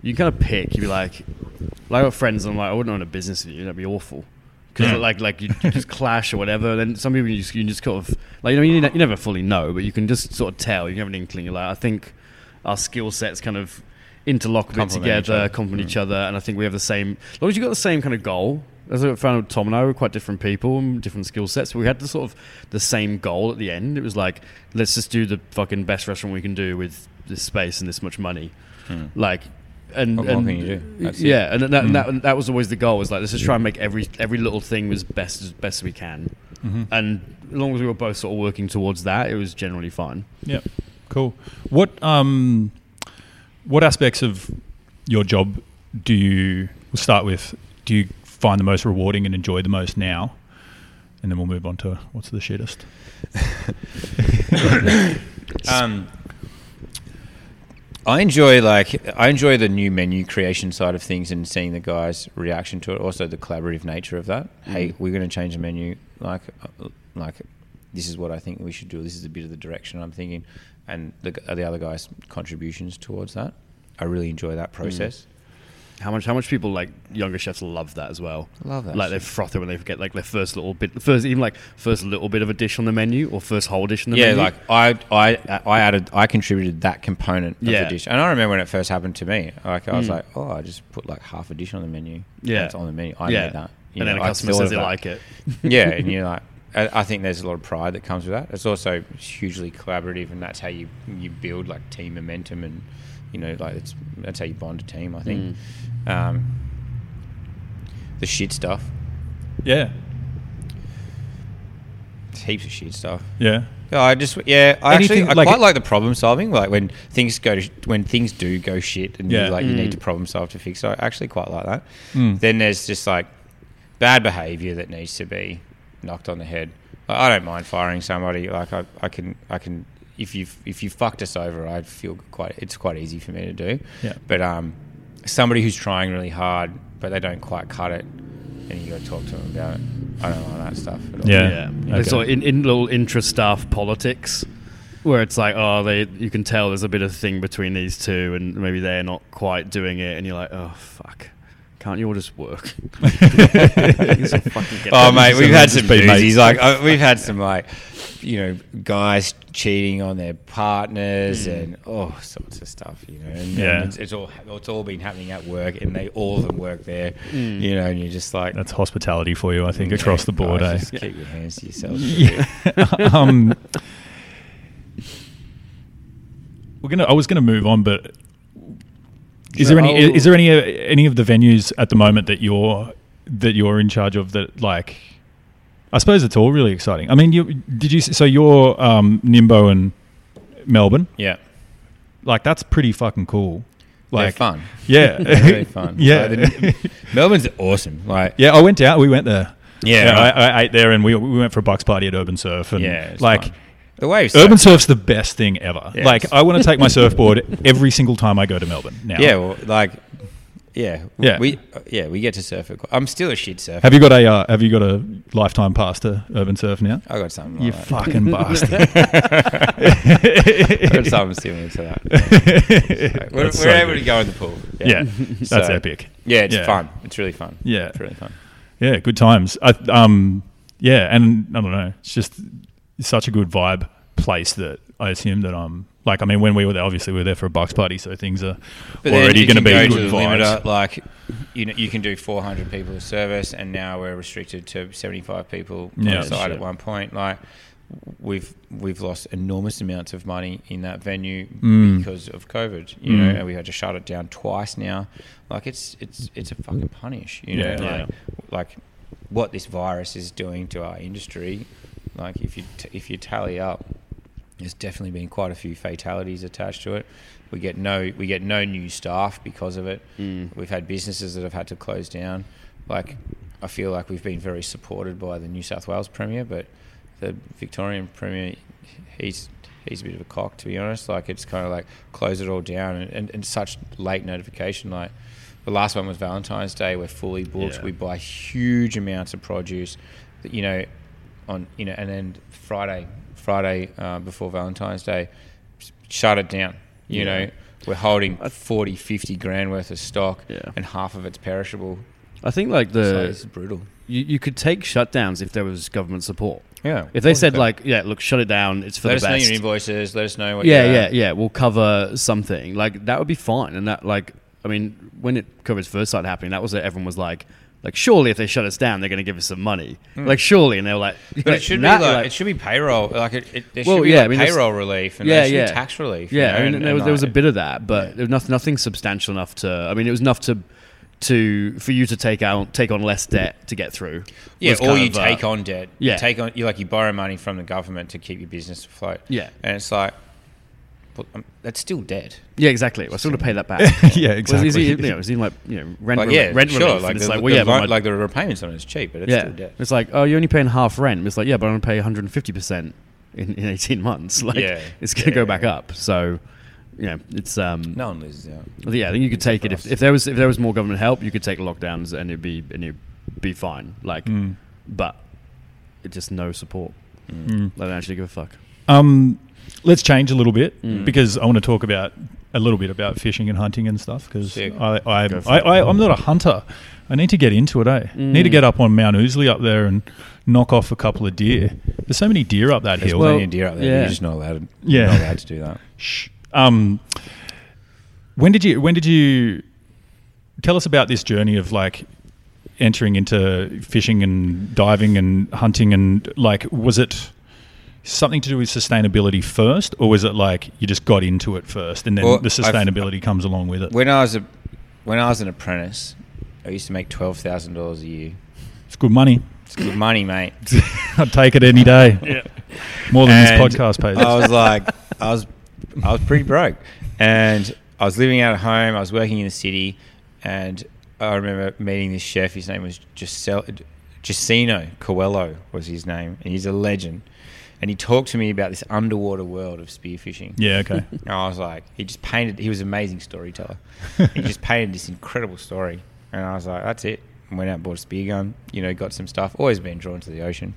you kind of pick. You'd be like, like I got friends, and I'm like, I wouldn't own a business with you. That'd be awful. Because Yeah. like like you, you just clash or whatever. Then some people you just, you just kind of like you know you, ne- you never fully know, but you can just sort of tell. You have an inkling. You're like, I think our skill sets kind of interlock a bit Complement each together, other. complement Mm. each other, and I think we have the same. As long as you got the same kind of goal. As I found with Tom and I, were quite different people and different skill sets, but we had the sort of the same goal at the end. It was like, let's just do the fucking best restaurant we can do with this space and this much money. Hmm. Like, and, What more and can you do? That's it. yeah, and that, and that that was always the goal. Was like, let's just try and make every every little thing as best as best as we can. Mm-hmm. And as long as we were both sort of working towards that, it was generally fine. Yeah, cool. What um, what aspects of your job do you? We'll start with. Do you find the most rewarding and enjoy the most now? And then we'll move on to what's the shittest. Um, I enjoy like I enjoy the new menu creation side of things and seeing the guys' reaction to it. Also, the collaborative nature of that. Mm. Hey, we're going to change the menu. Like, uh, like this is what I think we should do. This is a bit of the direction I'm thinking, and the the other guys' contributions towards that. I really enjoy that process. How much? How much people like younger chefs love that as well. Love that Like they shit. froth it when they get like their first little bit, first even like first little bit of a dish on the menu or first whole dish on the Yeah, menu. like I, I, I added, I contributed that component of Yeah. the dish, and I remember when it first happened to me. Like I was Mm. like, oh, I just put like half a dish on the menu. Yeah. it's on the menu. I yeah, made that. You and then know, a I customer thought says of they that. like it. Yeah, and you're like, I, I think there's a lot of pride that comes with that. It's also hugely collaborative, and that's how you you build like team momentum, and you know, like it's that's how you bond a team. I think. Mm. Um, the shit stuff. Yeah, There's heaps of shit stuff. yeah, Yeah, I just yeah, I Anything actually I like- quite like the problem solving. Like when things go to, when things do go shit, and Yeah. you like you Mm. need to problem solve to fix it. I actually quite like that. Mm. Then there's just like bad behaviour that needs to be knocked on the head. Like, I don't mind firing somebody. Like I, I can I can if you if you fucked us over, I feel quite it's quite easy for me to do. Yeah. But um, somebody who's trying really hard but they don't quite cut it, and you got to talk to them about it. I don't like that stuff at all. Yeah. Yeah, Okay. it's sort of in, in little intra-staff politics where it's like, oh, they you can tell there's a bit of thing between these two, and maybe they're not quite doing it, and you're like, oh fuck, can't you all just work? You just fucking get Oh that. mate, we've had some Just be mates. doozies. Like uh, we've had some like, you know, guys cheating on their partners and all sorts of stuff. You know, and, Yeah. and it's, it's all it's all been happening at work, and they all of them work there. Mm. You know, and you're just like that's hospitality for you, I think, across the board. guys, Eh? just keep your hands to yourself. Yeah. um, we're gonna. I was gonna move on, but is there any? Oh. Is there any? uh, Any of the venues at the moment that you're that you're in charge of that like? I suppose it's all really exciting. I mean, you did you? So you're um, Nimbo and Melbourne. Yeah, Like that's pretty fucking cool. like Like fun. Yeah, Really fun. Yeah, Like, the- Melbourne's awesome. Like yeah. I went out. We went there. Yeah, Yeah, right. I, I ate there, and we we went for a bucks party at Urban Surf, and yeah, it's like. fun. The waves. Urban Surf's the best thing ever. Yeah, like, it's- I want to take my surfboard every single time I go to Melbourne now. Yeah, well, like, yeah, Yeah. we uh, yeah we get to surf it. I'm still a shit surfer. Have you got a uh, Have you got a lifetime pass to Urban Surf now? I got something. You Like that. fucking bastard. I got something similar to that. We're, we're That's so able good. to go in the pool. Yeah, that's So, epic. Yeah, it's Yeah. fun. It's really fun. Yeah. It's really fun. Yeah, good times. I, um, yeah, and I don't know. It's just such a good vibe place that I assume that I'm like. I mean, when we were there, obviously we were there for a bucks party, so things are But then already you going to can be go good to the vibes. limiter, like, you know, you can do four hundred people of service, and now we're restricted to seventy-five people Yeah, on site shit. at one point. Like, we've we've lost enormous amounts of money in that venue Mm. because of COVID. You Mm. know, and we had to shut it down twice now. Like, it's it's it's a fucking punish. You know, Yeah. like, like what this virus is doing to our industry. Like, if you t- if you tally up, there's definitely been quite a few fatalities attached to it. We get no we get no new staff because of it. Mm. We've had businesses that have had to close down. Like, I feel like we've been very supported by the New South Wales Premier, but the Victorian Premier, he's he's a bit of a cock, to be honest. Like, it's kind of like close it all down, and, and, and such late notification. Like, the last one was Valentine's Day. We're fully booked. Yeah. We buy huge amounts of produce, that, you know, on you know, and then Friday. Friday uh, before Valentine's Day, s- shut it down. You Yeah. know, we're holding forty, fifty grand worth of stock, Yeah. and half of it's perishable. I think like So the it's brutal. you, you could take shutdowns if there was government support. Yeah. If they said like, yeah, look, shut it down, it's for let the us best. know your invoices. Let us know what. yeah, you're yeah, at. yeah. We'll cover something like that would be fine. And that like, I mean, when it COVID first started happening, that was it. Everyone was like, like surely if they shut us down, they're going to give us some money. Like surely, and they were like, But it should nah, be like, like- it should be payroll. Like it, it there Well, should be yeah, like I mean, there's- payroll relief and yeah, there should yeah. be tax relief. you Yeah, know, I mean, and- there and was there was a like- bit of that, but there was nothing, nothing substantial enough to. I mean, it was enough to to for you to take out take on less debt to get through. Yeah, Was or kind you of, uh, take on debt. yeah. You take on you like you borrow money from the government to keep your business afloat. Yeah. And it's like, well, um, that's still debt. Yeah, exactly. I still got to pay that back. Yeah, exactly. Was, is it, you know, is it like you know rent? Like, rel- yeah, rent sure. relief? Like, And it's the, like, the, well, yeah, the, but my- like the repayments on it is cheap, but it's yeah, still debt. it's like, oh, you're only paying half rent. It's like, yeah, but I'm going to pay one hundred fifty percent in in eighteen months. Like, Yeah. it's going to Yeah, go yeah, back yeah. up. So, yeah, it's um. No one loses out. Yeah, I think you could take it if, if there was if there was more government help, you could take lockdowns and it'd be and it'd be fine. Like, Mm. but it's just no support. Mm. They don't actually give a fuck. Um, let's change a little bit Mm. because I want to talk about a little bit about fishing and hunting and stuff because Sick. I, I, Go for I, it. I, I'm not a hunter. I need to get into it, eh? Mm. Need to get up on Mount Ousley up there and knock off a couple of deer. There's so many deer up that There's hill. well- plenty of deer out there. yeah. You're just not allowed. To, Yeah. you're not allowed to do that. Shh. Um, when did you? When did you? Tell us about this journey of like entering into fishing and diving and hunting and like was it something to do with sustainability first, or was it like you just got into it first and then Well, the I've- sustainability comes along with it? When I was a when I was an apprentice, I used to make twelve thousand dollars a year. It's good money. It's good money, mate. I'd take it any day. Yeah. More than And this podcast pays. I was like, I was, I was pretty broke, and I was living out at home. I was working in the city, and I remember meeting this chef. His name was Giselle, Giacino Coelho was his name, and he's a legend. And he talked to me about this underwater world of spearfishing. Yeah, okay. And I was like, he just painted. He was an amazing storyteller. He just painted this incredible story, and I was like, that's it. I went out and bought a spear gun. You know, got some stuff. Always been drawn to the ocean,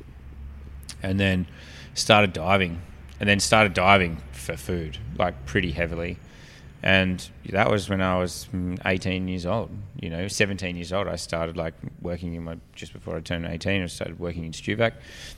and then started diving, and then started diving for food, like pretty heavily. And that was when I was mm, eighteen years old. You know, seventeen years old. I started like working in my just before I turned eighteen. I started working in Stuvac,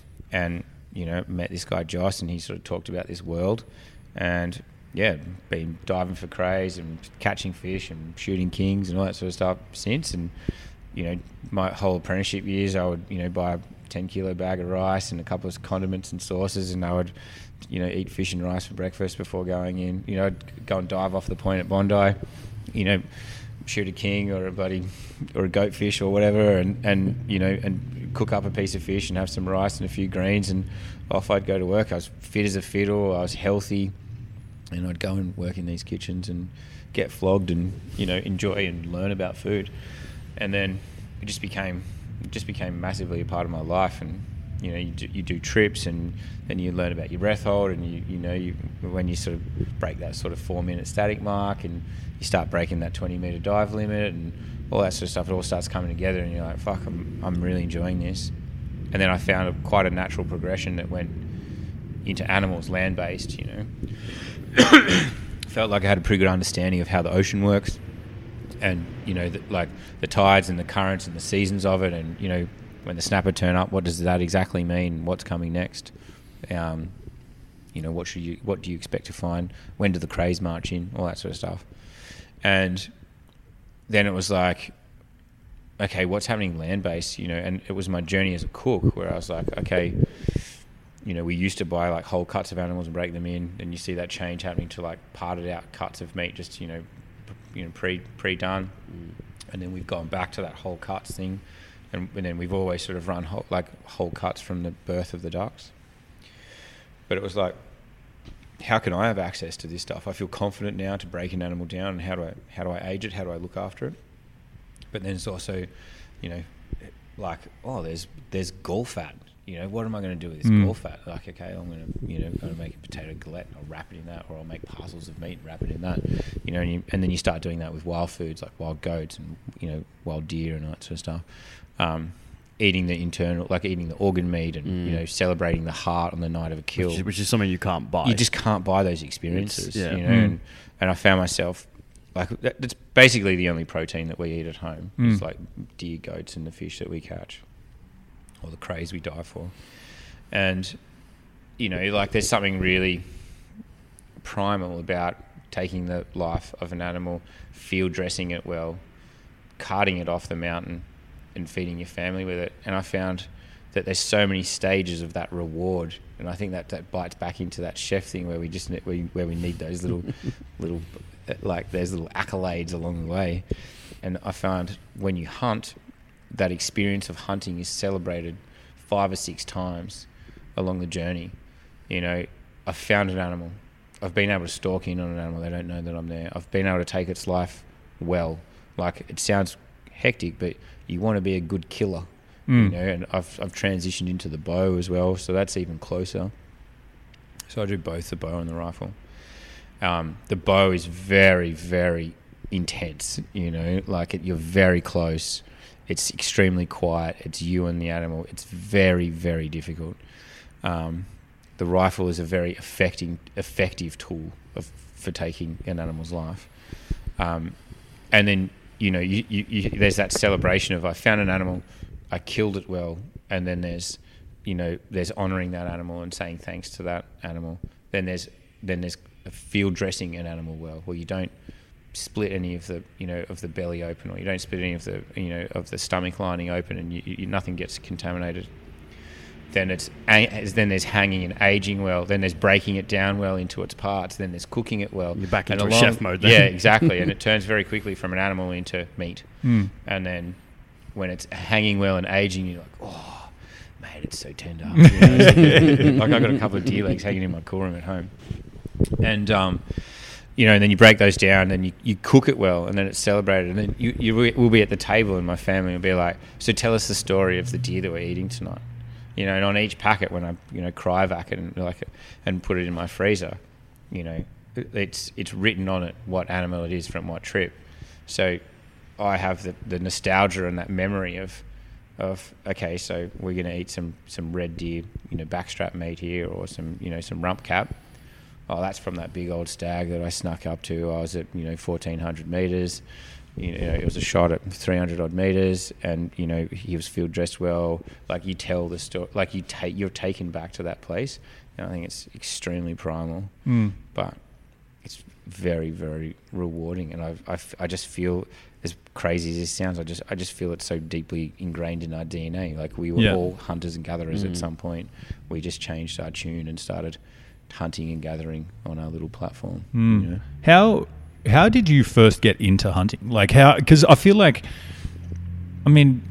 and you know, met this guy Joss, and he sort of talked about this world, and yeah, been diving for crays and catching fish and shooting kings and all that sort of stuff since. And you know, my whole apprenticeship years, I would you know buy a ten kilo bag of rice and a couple of condiments and sauces, and I would you know eat fish and rice for breakfast before going in. You know, I'd go and dive off the point at Bondi, you know, shoot a king or a buddy or a goatfish or whatever, and, and you know and cook up a piece of fish and have some rice and a few greens, and off I'd go to work. I was fit as a fiddle. I was healthy, and I'd go and work in these kitchens and get flogged and you know enjoy and learn about food. And then it just became it just became massively a part of my life. And you know you do, you do trips, and then you learn about your breath hold, and you you know you when you sort of break that sort of four minute static mark, and you start breaking that twenty meter dive limit and all that sort of stuff. It all starts coming together, and you're like, fuck, I'm I'm really enjoying this. And then I found a, quite a natural progression that went into animals, land based. You know, felt like I had a pretty good understanding of how the ocean works, and you know, the, like the tides and the currents and the seasons of it, and you know, when the snapper turn up, what does that exactly mean? What's coming next? Um, you know, what should you, what do you expect to find? When do the crays march in? All that sort of stuff. And then it was like, okay, what's happening land-based? You know, and it was my journey as a cook where I was like, okay, you know, we used to buy like whole cuts of animals and break them in, and you see that change happening to like parted out cuts of meat, just you know, you know, pre pre done, mm. and then we've gone back to that whole cuts thing, and, and then we've always sort of run whole, like whole cuts from the birth of the ducks. But it was like, how can I have access to this stuff? I feel confident now to break an animal down, and how do I how do I age it? How do I look after it? But then it's also, you know, like, oh, there's there's gall fat. You know, what am I going to do with this Mm. gall fat? Like, okay, I'm going to, you know, going to make a potato galette, and I'll wrap it in that, or I'll make parcels of meat and wrap it in that. You know, and, you, and then you start doing that with wild foods like wild goats and, you know, wild deer and all that sort of stuff. Um, eating the internal, like eating the organ meat, and Mm. you know, celebrating the heart on the night of a kill. Which is, which is something you can't buy. You just can't buy those experiences, yeah. you know. Mm. And, and I found myself like that, that's basically the only protein that we eat at home. Mm. It's like deer, goats, and the fish that we catch, or the crays we die for. And you know, like there's something really primal about taking the life of an animal, field dressing it well, carting it off the mountain, and feeding your family with it. And I found that there's so many stages of that reward, and I think that, that bites back into that chef thing where we just ne- we, where we need those little little like there's little accolades along the way. And I found when you hunt, that experience of hunting is celebrated five or six times along the journey. You know, I've found an animal, I've been able to stalk in on an animal, they don't know that I'm there, I've been able to take its life well. Like, it sounds hectic, but you want to be a good killer, mm. you know. And I've I've transitioned into the bow as well, so that's even closer. So I do both the bow and the rifle. Um, the bow is very, very intense, you know. Like, it, you're very close. It's extremely quiet. It's you and the animal. It's very, very difficult. Um, the rifle is a very effective, effective tool of, for taking an animal's life. Um, and then, you know, you, you, you, there's that celebration of I found an animal, I killed it well, and then there's, you know, there's honouring that animal and saying thanks to that animal. Then there's then there's field dressing an animal well, where you don't split any of the, you know, of the belly open, or you don't split any of the, you know, of the stomach lining open, and you, you, nothing gets contaminated. Then it's then there's hanging and aging well. Then there's breaking it down well into its parts. Then there's cooking it well. You're back and into along, chef mode then. Yeah, exactly. And it turns very quickly from an animal into meat. Mm. And then when it's hanging well and aging, you're like, oh, mate, it's so tender. You know? Like, I've got a couple of deer legs hanging in my cool room at home. And, um, you know, and then you break those down, and you, you cook it well, and then it's celebrated. And then you, you will be at the table, and my family will be like, so tell us the story of the deer that we're eating tonight. You know, and on each packet, when I, you know, cryovac it and like and put it in my freezer, you know, it's it's written on it what animal it is from what trip. So I have the, the nostalgia and that memory of of okay, so we're gonna eat some some red deer, you know, backstrap meat here, or some, you know, some rump cap. Oh, that's from that big old stag that I snuck up to. I was at, you know, fourteen hundred meters. You know, it was a shot at three hundred odd meters, and, you know, he was field dressed well. Like, you tell the story, like you take, you're taken back to that place. And I think it's extremely primal, Mm. but it's very, very rewarding. And I, I, I just feel, as crazy as this sounds, I just, I just feel it's so deeply ingrained in our D N A. Like, we were Yeah. all hunters and gatherers Mm. at some point. We just changed our tune and started hunting and gathering on our little platform. Mm. You know? How how did you first get into hunting? Like, how? Because I feel like, I mean,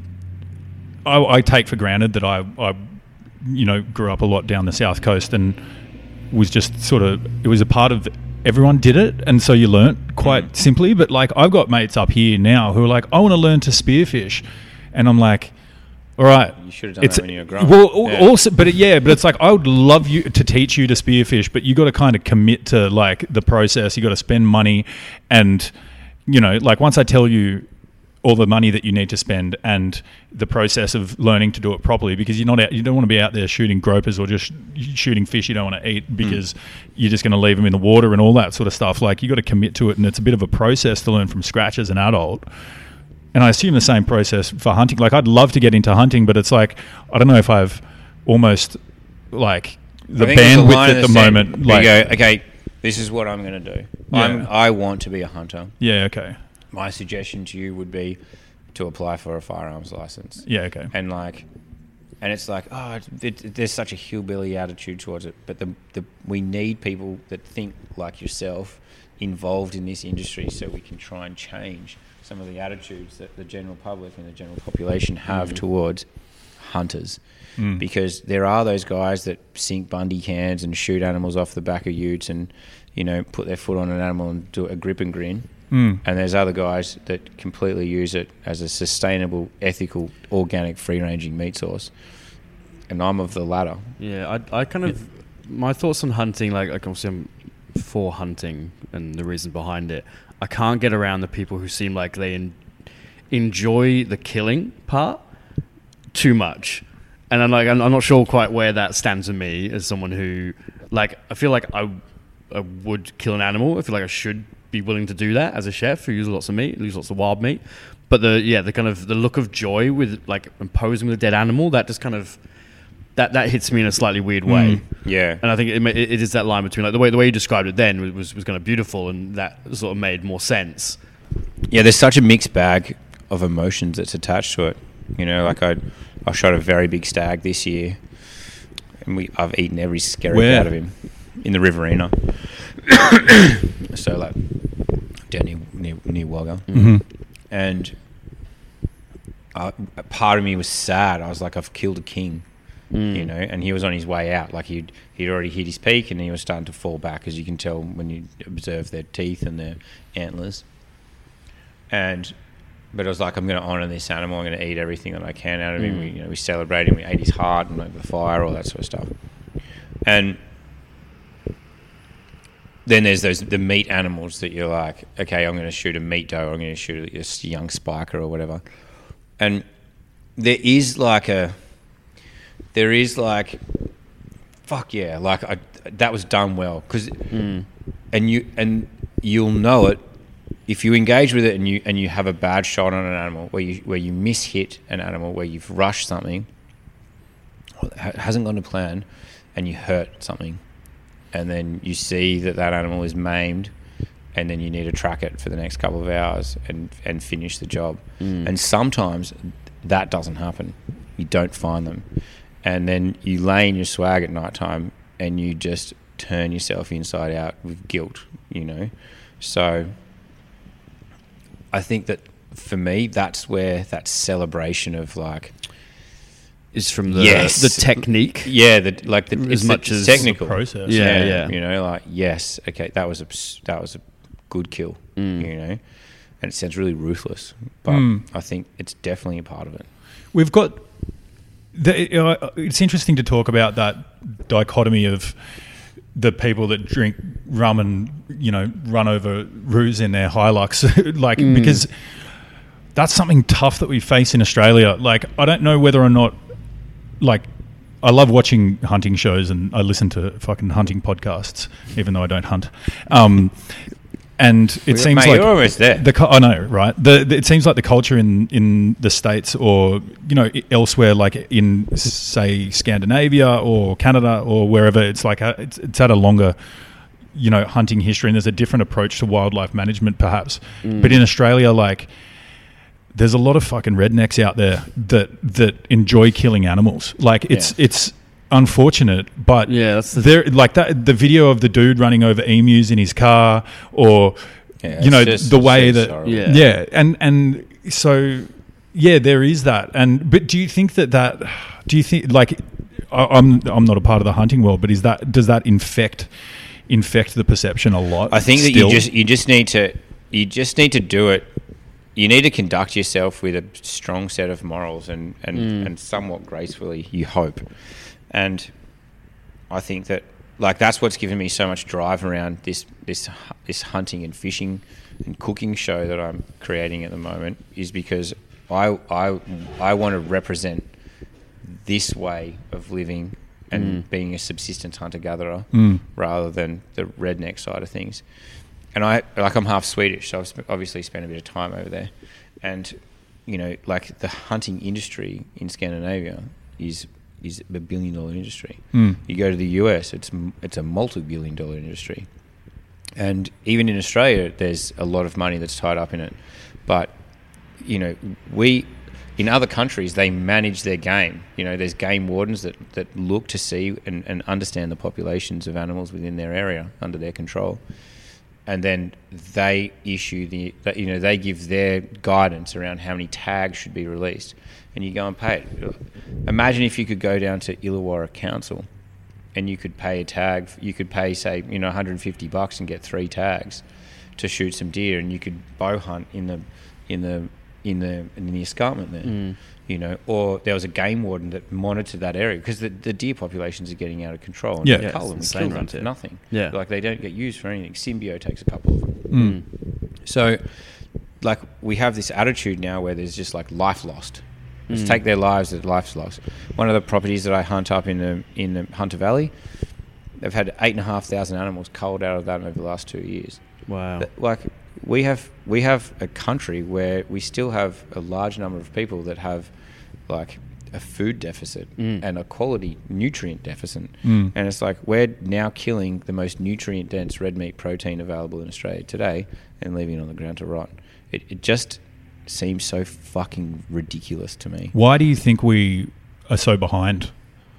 I, I take for granted that I, I, you know, grew up a lot down the south coast and was just sort of, it was a part of, everyone did it, and so you learnt quite simply. But like, I've got mates up here now who are like, I want to learn to spearfish, and I'm like, all right, You should have done that when you were growing well, up. al- Yeah. also, but it, yeah, but it's like, I would love you to teach you to spearfish, but you got to kind of commit to like the process. You got to spend money, and you know, like once I tell you all the money that you need to spend and the process of learning to do it properly, because you're not out, you don't want to be out there shooting gropers or just shooting fish you don't want to eat because mm. you're just going to leave them in the water and all that sort of stuff. Like, you got to commit to it, and it's a bit of a process to learn from scratch as an adult. And I assume the same process for hunting. Like, I'd love to get into hunting, but it's like, I don't know if I've almost like the I think there's a bandwidth line at the that said, moment. you Like, go, okay, this is what I'm going to do. Yeah. I'm, I want to be a hunter. yeah, okay, My suggestion to you would be to apply for a firearms license. yeah, okay, And like, and it's like, oh, it, it, there's such a hillbilly attitude towards it. But the, the we need people that think like yourself involved in this industry, so we can try and change some of the attitudes that the general public and the general population have mm. towards hunters. Mm. Because there are those guys that sink Bundy cans and shoot animals off the back of utes and, you know, put their foot on an animal and do a grip and grin. Mm. And there's other guys that completely use it as a sustainable, ethical, organic, free-ranging meat source. And I'm of the latter. Yeah, I, I kind of... My thoughts on hunting, like, like obviously I'm for hunting and the reason behind it. I can't get around the people who seem like they en- enjoy the killing part, too much. And I'm like, I'm, I'm not sure quite where that stands with me as someone who, like, I feel like I, I would kill an animal. I feel like I should be willing to do that as a chef who uses lots of meat, uses lots of wild meat. But the yeah, the kind of the look of joy with like imposing with a dead animal, that just kind of that, that hits me in a slightly weird way. Mm, yeah, and I think it, it, it is that line between like the way the way you described it then was was kind of beautiful, and that sort of made more sense. Yeah, there's such a mixed bag of emotions that's attached to it. You know, like I, I shot a very big stag this year, and we I've eaten every skerrick Where? out of him in the Riverina. So like down near near, near Wagga, Mm-hmm. and uh, a part of me was sad. I was like, I've killed a king, Mm. you know, and he was on his way out. Like he'd he'd already hit his peak, and he was starting to fall back, as you can tell when you observe their teeth and their antlers. And but I was like, I'm going to honour this animal. I'm going to eat everything that I can out of him. Mm. We, you know, we celebrated him. We ate his heart and over the fire, all that sort of stuff. And then there's those the meat animals that you're like, okay, I'm going to shoot a meat doe. I'm going to shoot a, a young spiker or whatever. And there is like a, there is like, fuck yeah, like I, that was done well because, Mm. and you and you'll know it if you engage with it and you and you have a bad shot on an animal where you where you mishit an animal where you've rushed something, or it hasn't gone to plan, and you hurt something, and then you see that that animal is maimed, and then you need to track it for the next couple of hours and and finish the job. Mm. And sometimes that doesn't happen. You don't find them, and then you lay in your swag at night time and you just turn yourself inside out with guilt, you know. So I think that for me, that's where that celebration of like Is from the Yes. the technique. yeah, the like the As it's much the as technical the process. Yeah, yeah. you know, like yes, okay, that was a s- that was a good kill, Mm. you know, and it sounds really ruthless, but Mm. I think it's definitely a part of it. We've got. The, uh, it's interesting to talk about that dichotomy of the people that drink rum and you know run over roos in their Hilux, like Mm. because that's something tough that we face in Australia. Like I don't know whether or not, like I love watching hunting shows and I listen to fucking hunting podcasts, even though I don't hunt. Um, and it Well, seems mate, like you're almost there. The cu- I know, right? The, the it seems like the culture in, in the States or you know i- elsewhere, like in s- say Scandinavia or Canada or wherever, it's like a, it's, it's had a longer you know hunting history and there's a different approach to wildlife management, perhaps. Mm. But in Australia, like there's a lot of fucking rednecks out there that that enjoy killing animals. Like it's Yeah. it's unfortunate, but Yeah, that's the- there like that the video of the dude running over emus in his car, or Yeah, you know it's just- the it's way just that horrible. Yeah. yeah, and and so yeah, there is that. And but do you think that that do you think like I, I'm I'm not a part of the hunting world, but is that does that infect infect the perception a lot? I think that still? you just you just need to you just need to do it. You need to conduct yourself with a strong set of morals and and, Mm. and somewhat gracefully. You hope, and I think that like that's what's given me so much drive around this this hu- this hunting and fishing and cooking show that I'm creating at the moment is because I I I want to represent this way of living and Mm. being a subsistence hunter-gatherer Mm. rather than the redneck side of things. And I like I'm half Swedish, so I've sp- obviously spent a bit of time over there. And you know, like the hunting industry in Scandinavia is is a billion dollar industry. Mm. You go to the U S, it's m- it's a multi-billion dollar industry. And even in Australia, there's a lot of money that's tied up in it. But you know, we in other countries they manage their game. You know, there's game wardens that, that look to see and, and understand the populations of animals within their area under their control. And then they issue the, that, you know, they give their guidance around how many tags should be released, and you go and pay it. Imagine if you could go down to Illawarra Council, and you could pay a tag. You could pay, say, you know, one hundred fifty bucks and get three tags to shoot some deer, and you could bow hunt in the, in the, in the, in the escarpment there. Mm. You know, or there was a game warden that monitored that area because the, the deer populations are getting out of control. And Yeah. we Yeah, cull it's them, we insane kill them around for here. nothing. Yeah. Like they don't get used for anything. Symbio takes a couple of them. Mm. So, like, we have this attitude now where there's just like life lost, Let's Mm. take their lives as life logs. One of the properties that I hunt up in the in the Hunter Valley, they've had eight and a half thousand animals culled out of that over the last two years. Wow. But, like we have we have a country where we still have a large number of people that have like a food deficit Mm. and a quality nutrient deficit. Mm. And it's like we're now killing the most nutrient dense red meat protein available in Australia today and leaving it on the ground to rot. It, it just seems so fucking ridiculous to me. Why do you think we are so behind?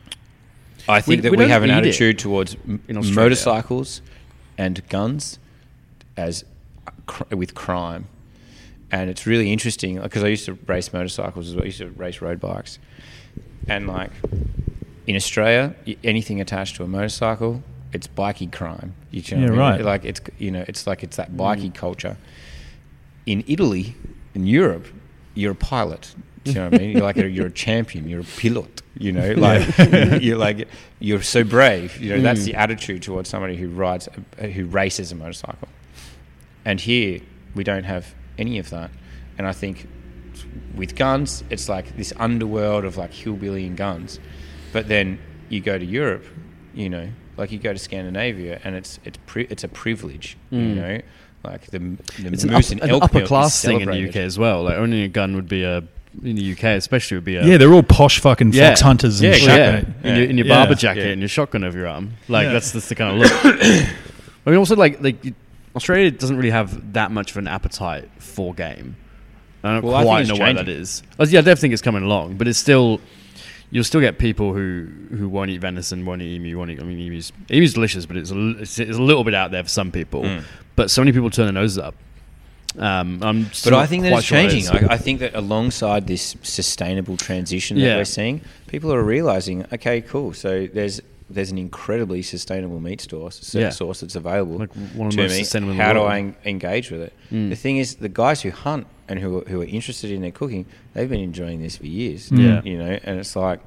I think We- that we we, don't have an eat it attitude towards m- in Australia. motorcycles and guns as cr- with crime. And it's really interesting because I used to race motorcycles as well. I used to race road bikes. And like in Australia, y- anything attached to a motorcycle, it's bikie crime. You know Yeah, what I mean? right. Like it's you know, it's like it's that bikie culture. In Italy, in Europe, you're a pilot. Do you know what I mean? You're like a, you're a champion. You're a pilot. You know, like you're like you're so brave. You know, that's the attitude towards somebody who rides, a, who races a motorcycle. And here we don't have any of that. And I think with guns, it's like this underworld of like hillbilly and guns. But then you go to Europe, you know, like you go to Scandinavia, and it's it's pri- it's a privilege. You Mm. know, like the, the It's an, moose up, and an elk upper milk is class thing in the U celebrated. K as well. Like owning a gun would be a in the U K, especially would be a Yeah, they're all posh fucking Yeah. fox hunters and Yeah, shit. yeah, mate. in your, in your Yeah. barber jacket Yeah. and your shotgun over your arm. Like Yeah. that's, that's the kind of look. I mean, also like like Australia doesn't really have that much of an appetite for game. I don't Well, I think quite it's know why that changing. is. Oh, yeah, I definitely think it's coming along, but it's still you'll still get people who, who won't eat venison, won't eat emu, won't eat. I mean, emu's emu's delicious, but it's a, l- it's, it's a little bit out there for some people. Mm. But so many people turn their noses up. Um, I'm But still I think that quite it's sure it changing. is. I, I think that alongside this sustainable transition that Yeah. we're seeing, people are realizing, okay, cool. So there's there's an incredibly sustainable meat store, s- Yeah. source that's available Like one of the to most me. sustainable in the How do world. I en- engage with it? Mm. The thing is, the guys who hunt and who are, who are interested in their cooking, they've been enjoying this for years. Yeah. you know, and it's like,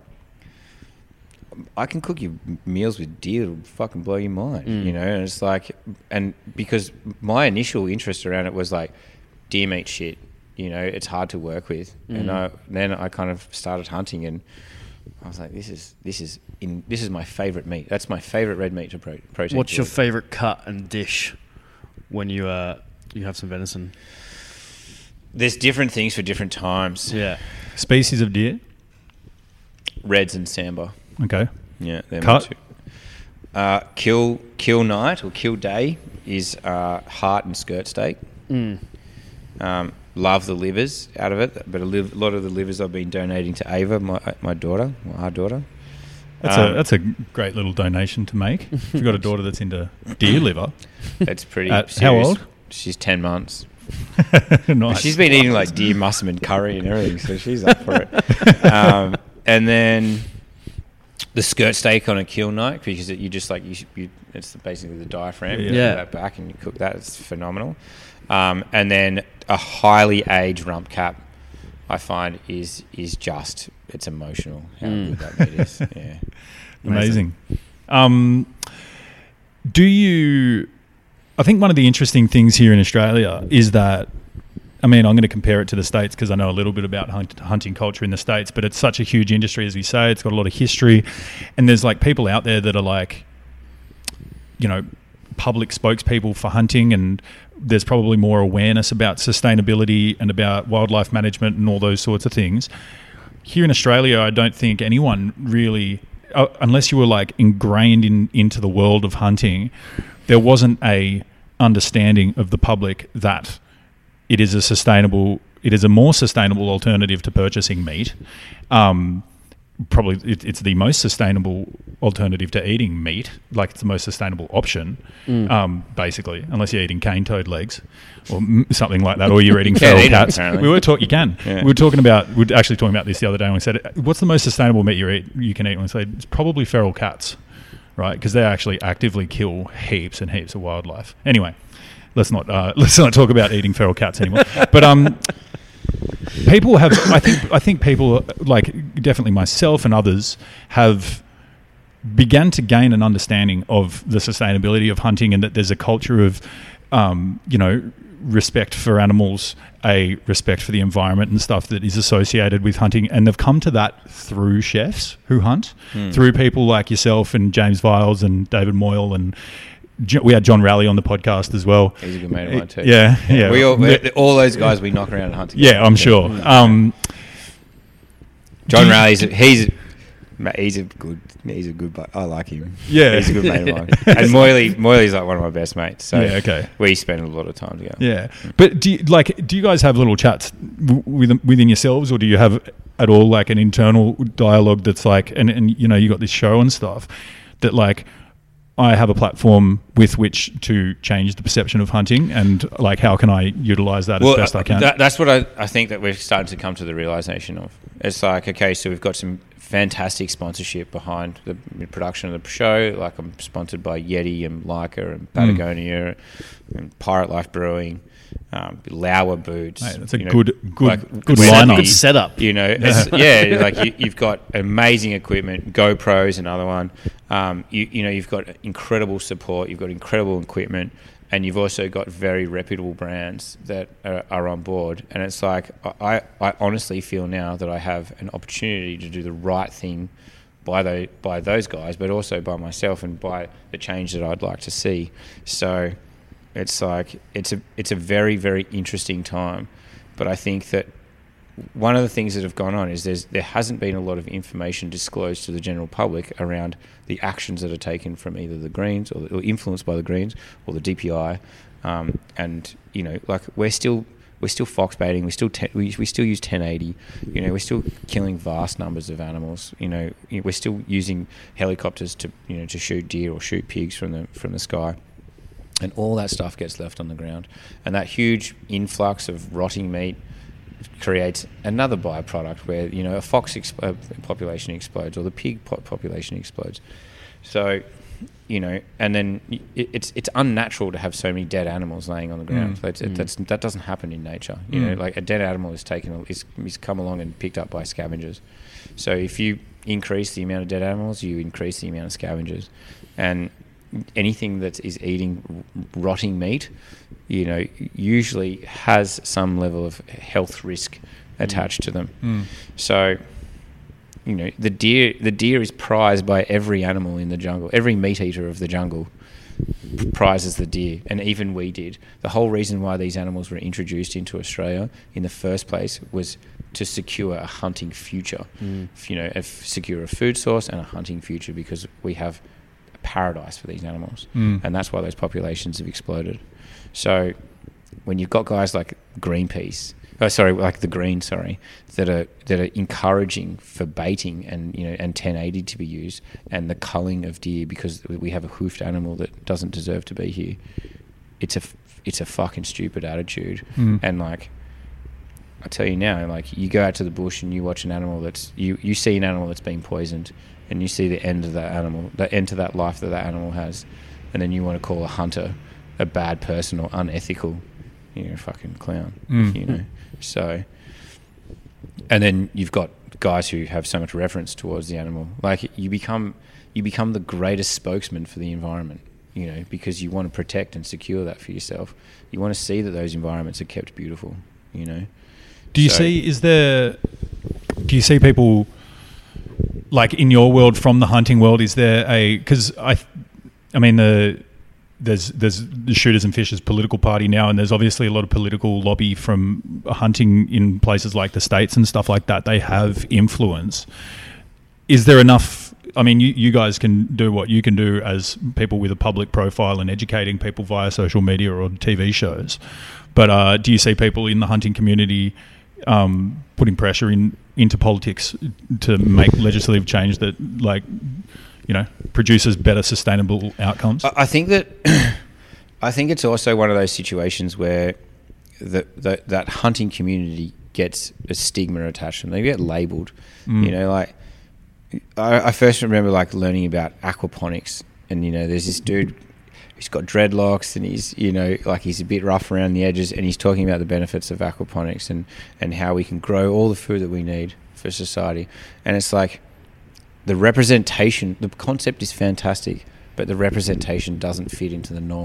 I can cook you m- meals with deer that'll fucking blow your mind, Mm. you know? And it's like, and because my initial interest around it was like, deer meat shit, you know, it's hard to work with. And Mm. I, then I kind of started hunting and I was like, this is, this is in, this is my favorite meat. That's my favorite red meat to pro- protein. What's your food. favorite cut and dish when you uh you have some venison? There's different things for different times. Yeah. Species of deer. Reds and sambar. Okay. Yeah. they're my Cut? two. Uh, kill, kill night or kill day is uh, heart and skirt steak. Mm. Um, love the livers out of it, but a li- lot of the livers I've been donating to Ava, my my daughter, my our daughter. That's Um, a that's a great little donation to make. If you've got a daughter that's into deer liver, It's pretty. At serious. how old? She's ten months. nice. She's been eating like deer musserman curry and everything, so she's up for it. Um, and then the skirt steak on a kill night, because it, you just like you, you it's basically the diaphragm. Yeah. You Yeah. pull that back and you cook that. It's phenomenal. Um, and then a highly aged rump cap, I find is is just it's emotional how Mm. good that meat is. Yeah. Amazing. Um, do you? I think one of the interesting things here in Australia is that, I mean, I'm going to compare it to the States because I know a little bit about hunt, hunting culture in the States, but it's such a huge industry, as we say. It's got a lot of history, and there's like people out there that are like, you know, public spokespeople for hunting, and there's probably more awareness about sustainability and about wildlife management and all those sorts of things. Here in Australia, I don't think anyone really, uh, unless you were like ingrained in into the world of hunting, there wasn't a understanding of the public that it is a sustainable, it is a more sustainable alternative to purchasing meat. Um, probably it, it's the most sustainable alternative to eating meat, like it's the most sustainable option, Mm. um, basically, unless you're eating cane toad legs or m- something like that, or you're eating You can feral eat 'em, cats. apparently. We were talking, you can. Yeah. We were talking about, we were actually talking about this the other day, and we said, what's the most sustainable meat you eat? You can eat, and we said it's probably feral cats, right? Because they actually actively kill heaps and heaps of wildlife. Anyway, let's not uh, let's not talk about eating feral cats anymore. But um. People have, I think, I think people like definitely myself and others have begun to gain an understanding of the sustainability of hunting, and that there's a culture of, um, you know, respect for animals, a respect for the environment and stuff that is associated with hunting, and they've come to that through chefs who hunt, mm. through people like yourself and James Viles and David Moyle, and we had John Raleigh on the podcast as well. He's a good mate of mine too. Yeah, yeah. We all, all those guys we knock around and hunt together. Yeah, I'm sure. Um, John Raleigh, he's he's a good he's a good. I like him. Yeah, he's a good mate of mine. And Moyley Moyley's like one of my best mates. So yeah, okay. We spend a lot of time together. Yeah, but do you, like do you guys have little chats w- within yourselves, or do you have at all like an internal dialogue that's like, and and you know you got this show and stuff that like, I have a platform with which to change the perception of hunting, and like how can I utilize that well, as best I can? That, that's what I, I think that we're starting to come to the realization of. It's like, okay, so we've got some fantastic sponsorship behind the production of the show. Like I'm sponsored by Yeti and Leica and Patagonia mm. and Pirate Life Brewing, um, Lauer Boots. Mate, that's a you know, good, good, like, good lineup. Good setup. You know, it's, yeah, like you, you've got amazing equipment. GoPro's another one. Um, you, you know, you've got incredible support. You've got incredible equipment. And you've also got very reputable brands that are, are on board. And it's like, I, I honestly feel now that I have an opportunity to do the right thing by, the, by those guys, but also by myself and by the change that I'd like to see. So it's like, it's a, it's a very, very interesting time. But I think that one of the things that have gone on is there's, there hasn't been a lot of information disclosed to the general public around the actions that are taken from either the Greens or, or influenced by the Greens or the D P I, um, and you know, like we're still we're still fox baiting, we still te- we we still use ten eighty, you know, we're still killing vast numbers of animals, you know, we're still using helicopters to you know to shoot deer or shoot pigs from the from the sky. And all that stuff gets left on the ground, and that huge influx of rotting meat creates another byproduct where you know a fox exp- uh, population explodes or the pig po- population explodes. So, you know, and then it, it's it's unnatural to have so many dead animals laying on the ground. Mm. It's, it, mm. that's, that doesn't happen in nature. You mm. know, like a dead animal is taken is, is come along and picked up by scavengers. So if you increase the amount of dead animals, you increase the amount of scavengers, and anything that is eating rotting meat, you know, usually has some level of health risk attached mm. to them. Mm. So, you know, the deer the deer is prized by every animal in the jungle. Every meat eater of the jungle prizes the deer, and even we did. The whole reason why these animals were introduced into Australia in the first place was to secure a hunting future. Mm. You know, a, secure a food source and a hunting future, because we have paradise for these animals, mm. and that's why those populations have exploded. So when you've got guys like Greenpeace, oh sorry, like the Green, sorry, that are that are encouraging for baiting and you know and ten eighty to be used, and the culling of deer because we have a hoofed animal that doesn't deserve to be here, it's a it's a fucking stupid attitude. Mm. And like I tell you now, like you go out to the bush and you watch an animal that's you you see an animal that's been poisoned, and you see the end of that animal, the end to that life that that animal has, and then you want to call a hunter a bad person or unethical, you're a fucking clown, mm. you know. So, and then you've got guys who have so much reverence towards the animal. Like you become, you become the greatest spokesman for the environment, you know, because you want to protect and secure that for yourself. You want to see that those environments are kept beautiful, you know. Do you so, see? Is there? Do you see people? Like in your world, from the hunting world, is there a? Because I, I mean the. There's there's the Shooters and Fishers political party now, and there's obviously a lot of political lobby from hunting in places like the States and stuff like that. They have influence. Is there enough? I mean, you, you guys can do what you can do as people with a public profile and educating people via social media or T V shows. But uh, do you see people in the hunting community um, putting pressure in into politics to make legislative change that, like, you know, produces better sustainable outcomes? I think that I think it's also one of those situations where the, the, that hunting community gets a stigma attached to them. They get labelled. Mm. You know, like I, I first remember like learning about aquaponics, and you know, there's this dude who's got dreadlocks, and he's you know like he's a bit rough around the edges, and he's talking about the benefits of aquaponics and and how we can grow all the food that we need for society. And it's like, the representation, the concept is fantastic, but the representation doesn't fit into the norm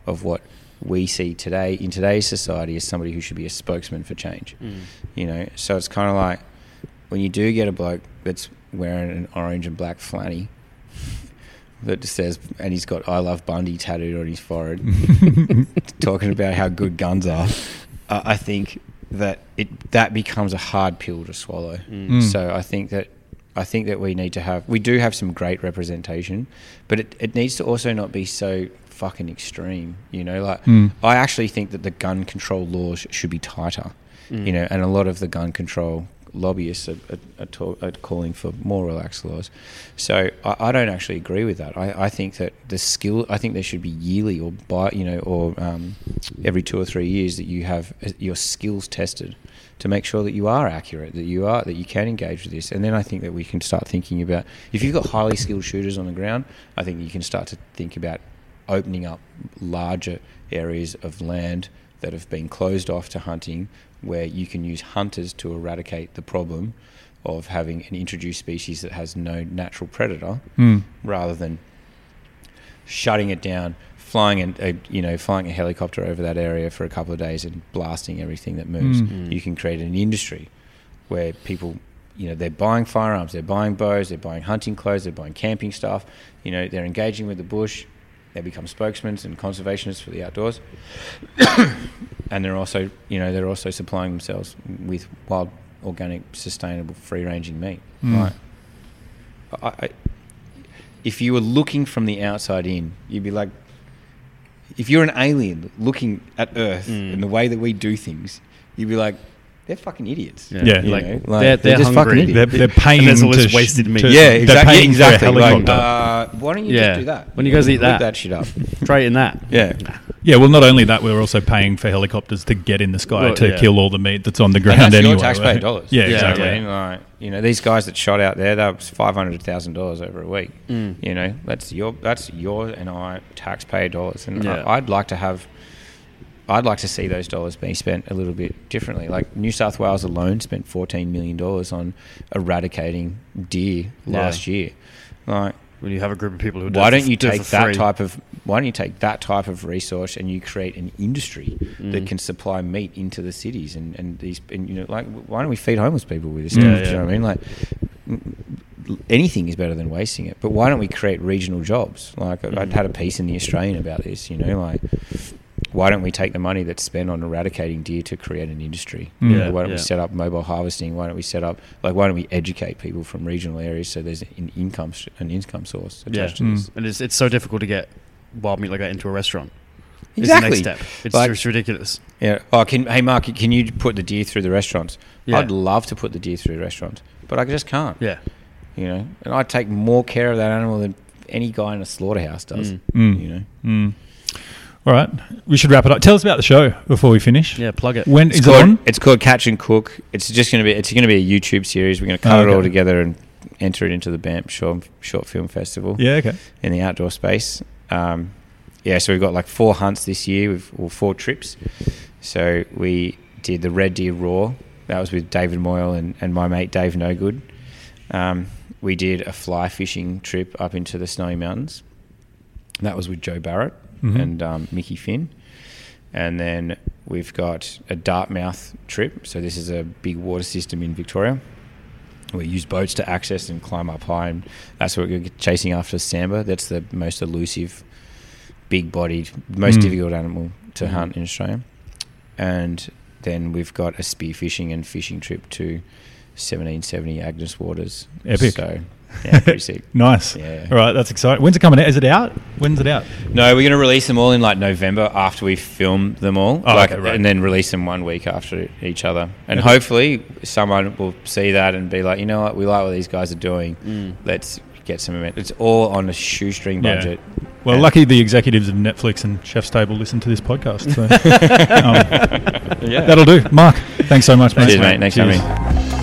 of what we see today in today's society as somebody who should be a spokesman for change. Mm. You know, so it's kind of like when you do get a bloke that's wearing an orange and black flanny that says, and he's got "I love Bundy" tattooed on his forehead, talking about how good guns are. Uh, I think that it that becomes a hard pill to swallow. Mm. Mm. So I think that I think that we need to have we do have some great representation, but it, it needs to also not be so fucking extreme. You know, like Mm. I actually think that the gun control laws should be tighter. Mm. You know, and a lot of the gun control lobbyists are, are, are, talk, are calling for more relaxed laws. So I, I don't actually agree with that. I, I think that the skill, I think there should be yearly or by, you know, or um, every two or three years that you have your skills tested to make sure that you are accurate, that you are, that you can engage with this. And then I think that we can start thinking about, if you've got highly skilled shooters on the ground, I think you can start to think about opening up larger areas of land that have been closed off to hunting, where you can use hunters to eradicate the problem of having an introduced species that has no natural predator, Mm. rather than shutting it down, flying a, a you know flying a helicopter over that area for a couple of days and blasting everything that moves. Mm. Mm. You can create an industry where people, you know, they're buying firearms, they're buying bows, they're buying hunting clothes, they're buying camping stuff. You know, they're engaging with the bush. They become spokesmen and conservationists for the outdoors, and they're also, you know, they're also supplying themselves with wild, organic, sustainable, free-ranging meat. Mm. Right? I, I, if you were looking from the outside in, you'd be like, if you're an alien looking at Earth Mm. and the way that we do things, you'd be like, they're fucking idiots. Yeah, Yeah. You like, know, like, they're, they're they're, just fucking hungry. idiots. They're, they're paying And there's all this to sh- wasted meat. to- Yeah, they're exactly. paying for a exactly. Like, helicopter. uh, why don't you Yeah. just do that? When you guys eat Look that. that shit up. Straight in that. Yeah. Yeah, well, not only that, we're also paying for helicopters to get in the sky Well, to yeah. kill all the meat that's on the ground And that's anyway. your taxpayer right? dollars. Yeah, Yeah, exactly. I mean, like, you know, these guys that shot out there, that was five hundred thousand dollars over a week. Mm. You know, that's your that's your and I taxpayer dollars, and Yeah. I, I'd like to have, I'd like to see those dollars being spent a little bit differently. Like New South Wales alone spent fourteen million dollars on eradicating deer last year. Like, When you have a group of people who do why it for- don't you do it take for that free. type of why don't you take that type of resource and you create an industry that Mm. can supply meat into the cities and, and these and, you know, like, why don't we feed homeless people with this Yeah, stuff? Do yeah. you know what I mean? Like, m- anything is better than wasting it. But why don't we create regional jobs? Like, Mm. I'd had a piece in the Australian about this. You know, like, why don't we take the money that's spent on eradicating deer to create an industry? Mm. You know, Yeah, why don't yeah. we set up mobile harvesting? Why don't we set up like why don't we educate people from regional areas so there's an income s- an income source attached to Mm. this? And it's, it's so difficult to get wild meat like that into a restaurant. Exactly. It's the next step. It's Like- just ridiculous. Yeah. Oh, can hey Mark, can you put the deer through the restaurants? Yeah. I'd love to put the deer through the restaurants, but I just can't. Yeah. You know, and I take more care of that animal than any guy in a slaughterhouse does. Mm. Mm. You know. Mm. All right, we should wrap it up. Tell us about the show before we finish. Yeah, plug it. When It's is it called on? it's called Catch and Cook. It's just going to be it's going to be a YouTube series. We're going to cut Oh, it all okay. together and enter it into the B A M P short, short film festival Yeah, okay. in the outdoor space. Um, yeah, so we've got like four hunts this year, with or four trips. So we did the Red Deer Raw. That was with David Moyle and, and my mate Dave Nogood. Um, we did a fly fishing trip up into the Snowy Mountains. That was with Joe Barrett Mhm. and um, Mickey Finn. And then we've got a Dartmouth trip. So this is a big water system in Victoria. We use boats to access and climb up high, and that's what we're chasing after Samba. That's the most elusive, big-bodied, most Mm. difficult animal to Mm. hunt in Australia. And then we've got a spearfishing and fishing trip to seventeen seventy Agnes Waters. Epic. So, yeah, pretty sick. Nice. Yeah. All right, that's exciting. When's it coming out? Is it out? When's it out? No, we're going to release them all in like November after we film them all, Oh, like, okay, right. and then release them one week after each other. And Okay. hopefully, someone will see that and be like, you know what, we like what these guys are doing. Mm. Let's get some event. It's all on a shoestring Yeah. budget. Well, And- lucky the executives of Netflix and Chef's Table listen to this podcast. So um, Yeah. that'll do. Mark, thanks so much, mate. Cheers, mate. Thanks for having Cheers. me.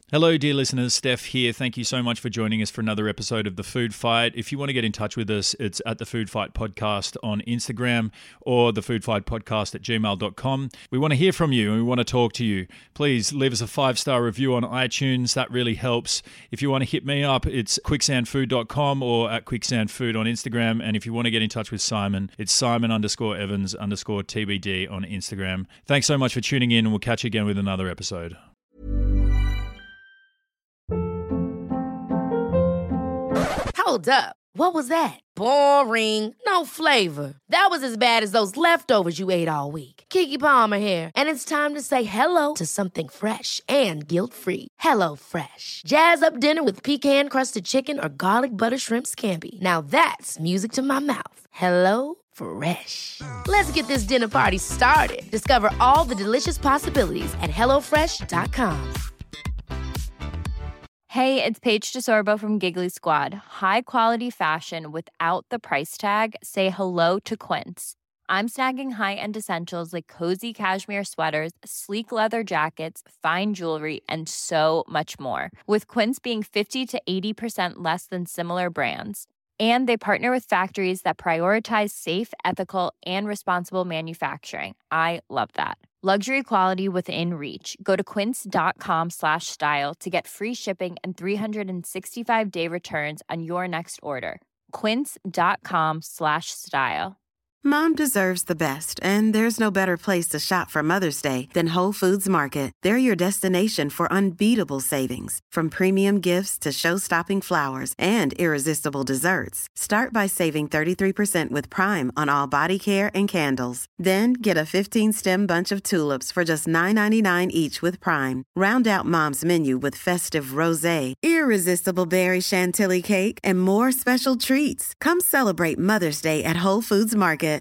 Hello, dear listeners. Steph here. Thank you so much for joining us for another episode of The Food Fight. If you want to get in touch with us, it's at The Food Fight Podcast on Instagram or The Food Fight Podcast at gmail dot com. We want to hear from you and we want to talk to you. Please leave us a five-star review on iTunes. That really helps. If you want to hit me up, it's quicksand food dot com or at quicksandfood on Instagram. And if you want to get in touch with Simon, it's Simon underscore Evans underscore T B D on Instagram. Thanks so much for tuning in, and we'll catch you again with another episode. Hold up. What was that? Boring. No flavor. That was as bad as those leftovers you ate all week. Keke Palmer here, and it's time to say hello to something fresh and guilt-free. Hello Fresh. Jazz up dinner with pecan-crusted chicken or garlic butter shrimp scampi. Now that's music to my mouth. Hello Fresh. Let's get this dinner party started. Discover all the delicious possibilities at hello fresh dot com. Hey, it's Paige DeSorbo from Giggly Squad. High quality fashion without the price tag. Say hello to Quince. I'm snagging high-end essentials like cozy cashmere sweaters, sleek leather jackets, fine jewelry, and so much more. With Quince being fifty to eighty percent less than similar brands. And they partner with factories that prioritize safe, ethical, and responsible manufacturing. I love that. Luxury quality within reach. Go to quince.com slash style to get free shipping and three sixty-five day returns on your next order. Quince.com slash style. Mom deserves the best, and there's no better place to shop for Mother's Day than Whole Foods Market. They're your destination for unbeatable savings, from premium gifts to show-stopping flowers and irresistible desserts. Start by saving thirty-three percent with Prime on all body care and candles. Then get a fifteen-stem bunch of tulips for just nine ninety-nine each with Prime. Round out Mom's menu with festive rosé, irresistible berry chantilly cake, and more special treats. Come celebrate Mother's Day at Whole Foods Market.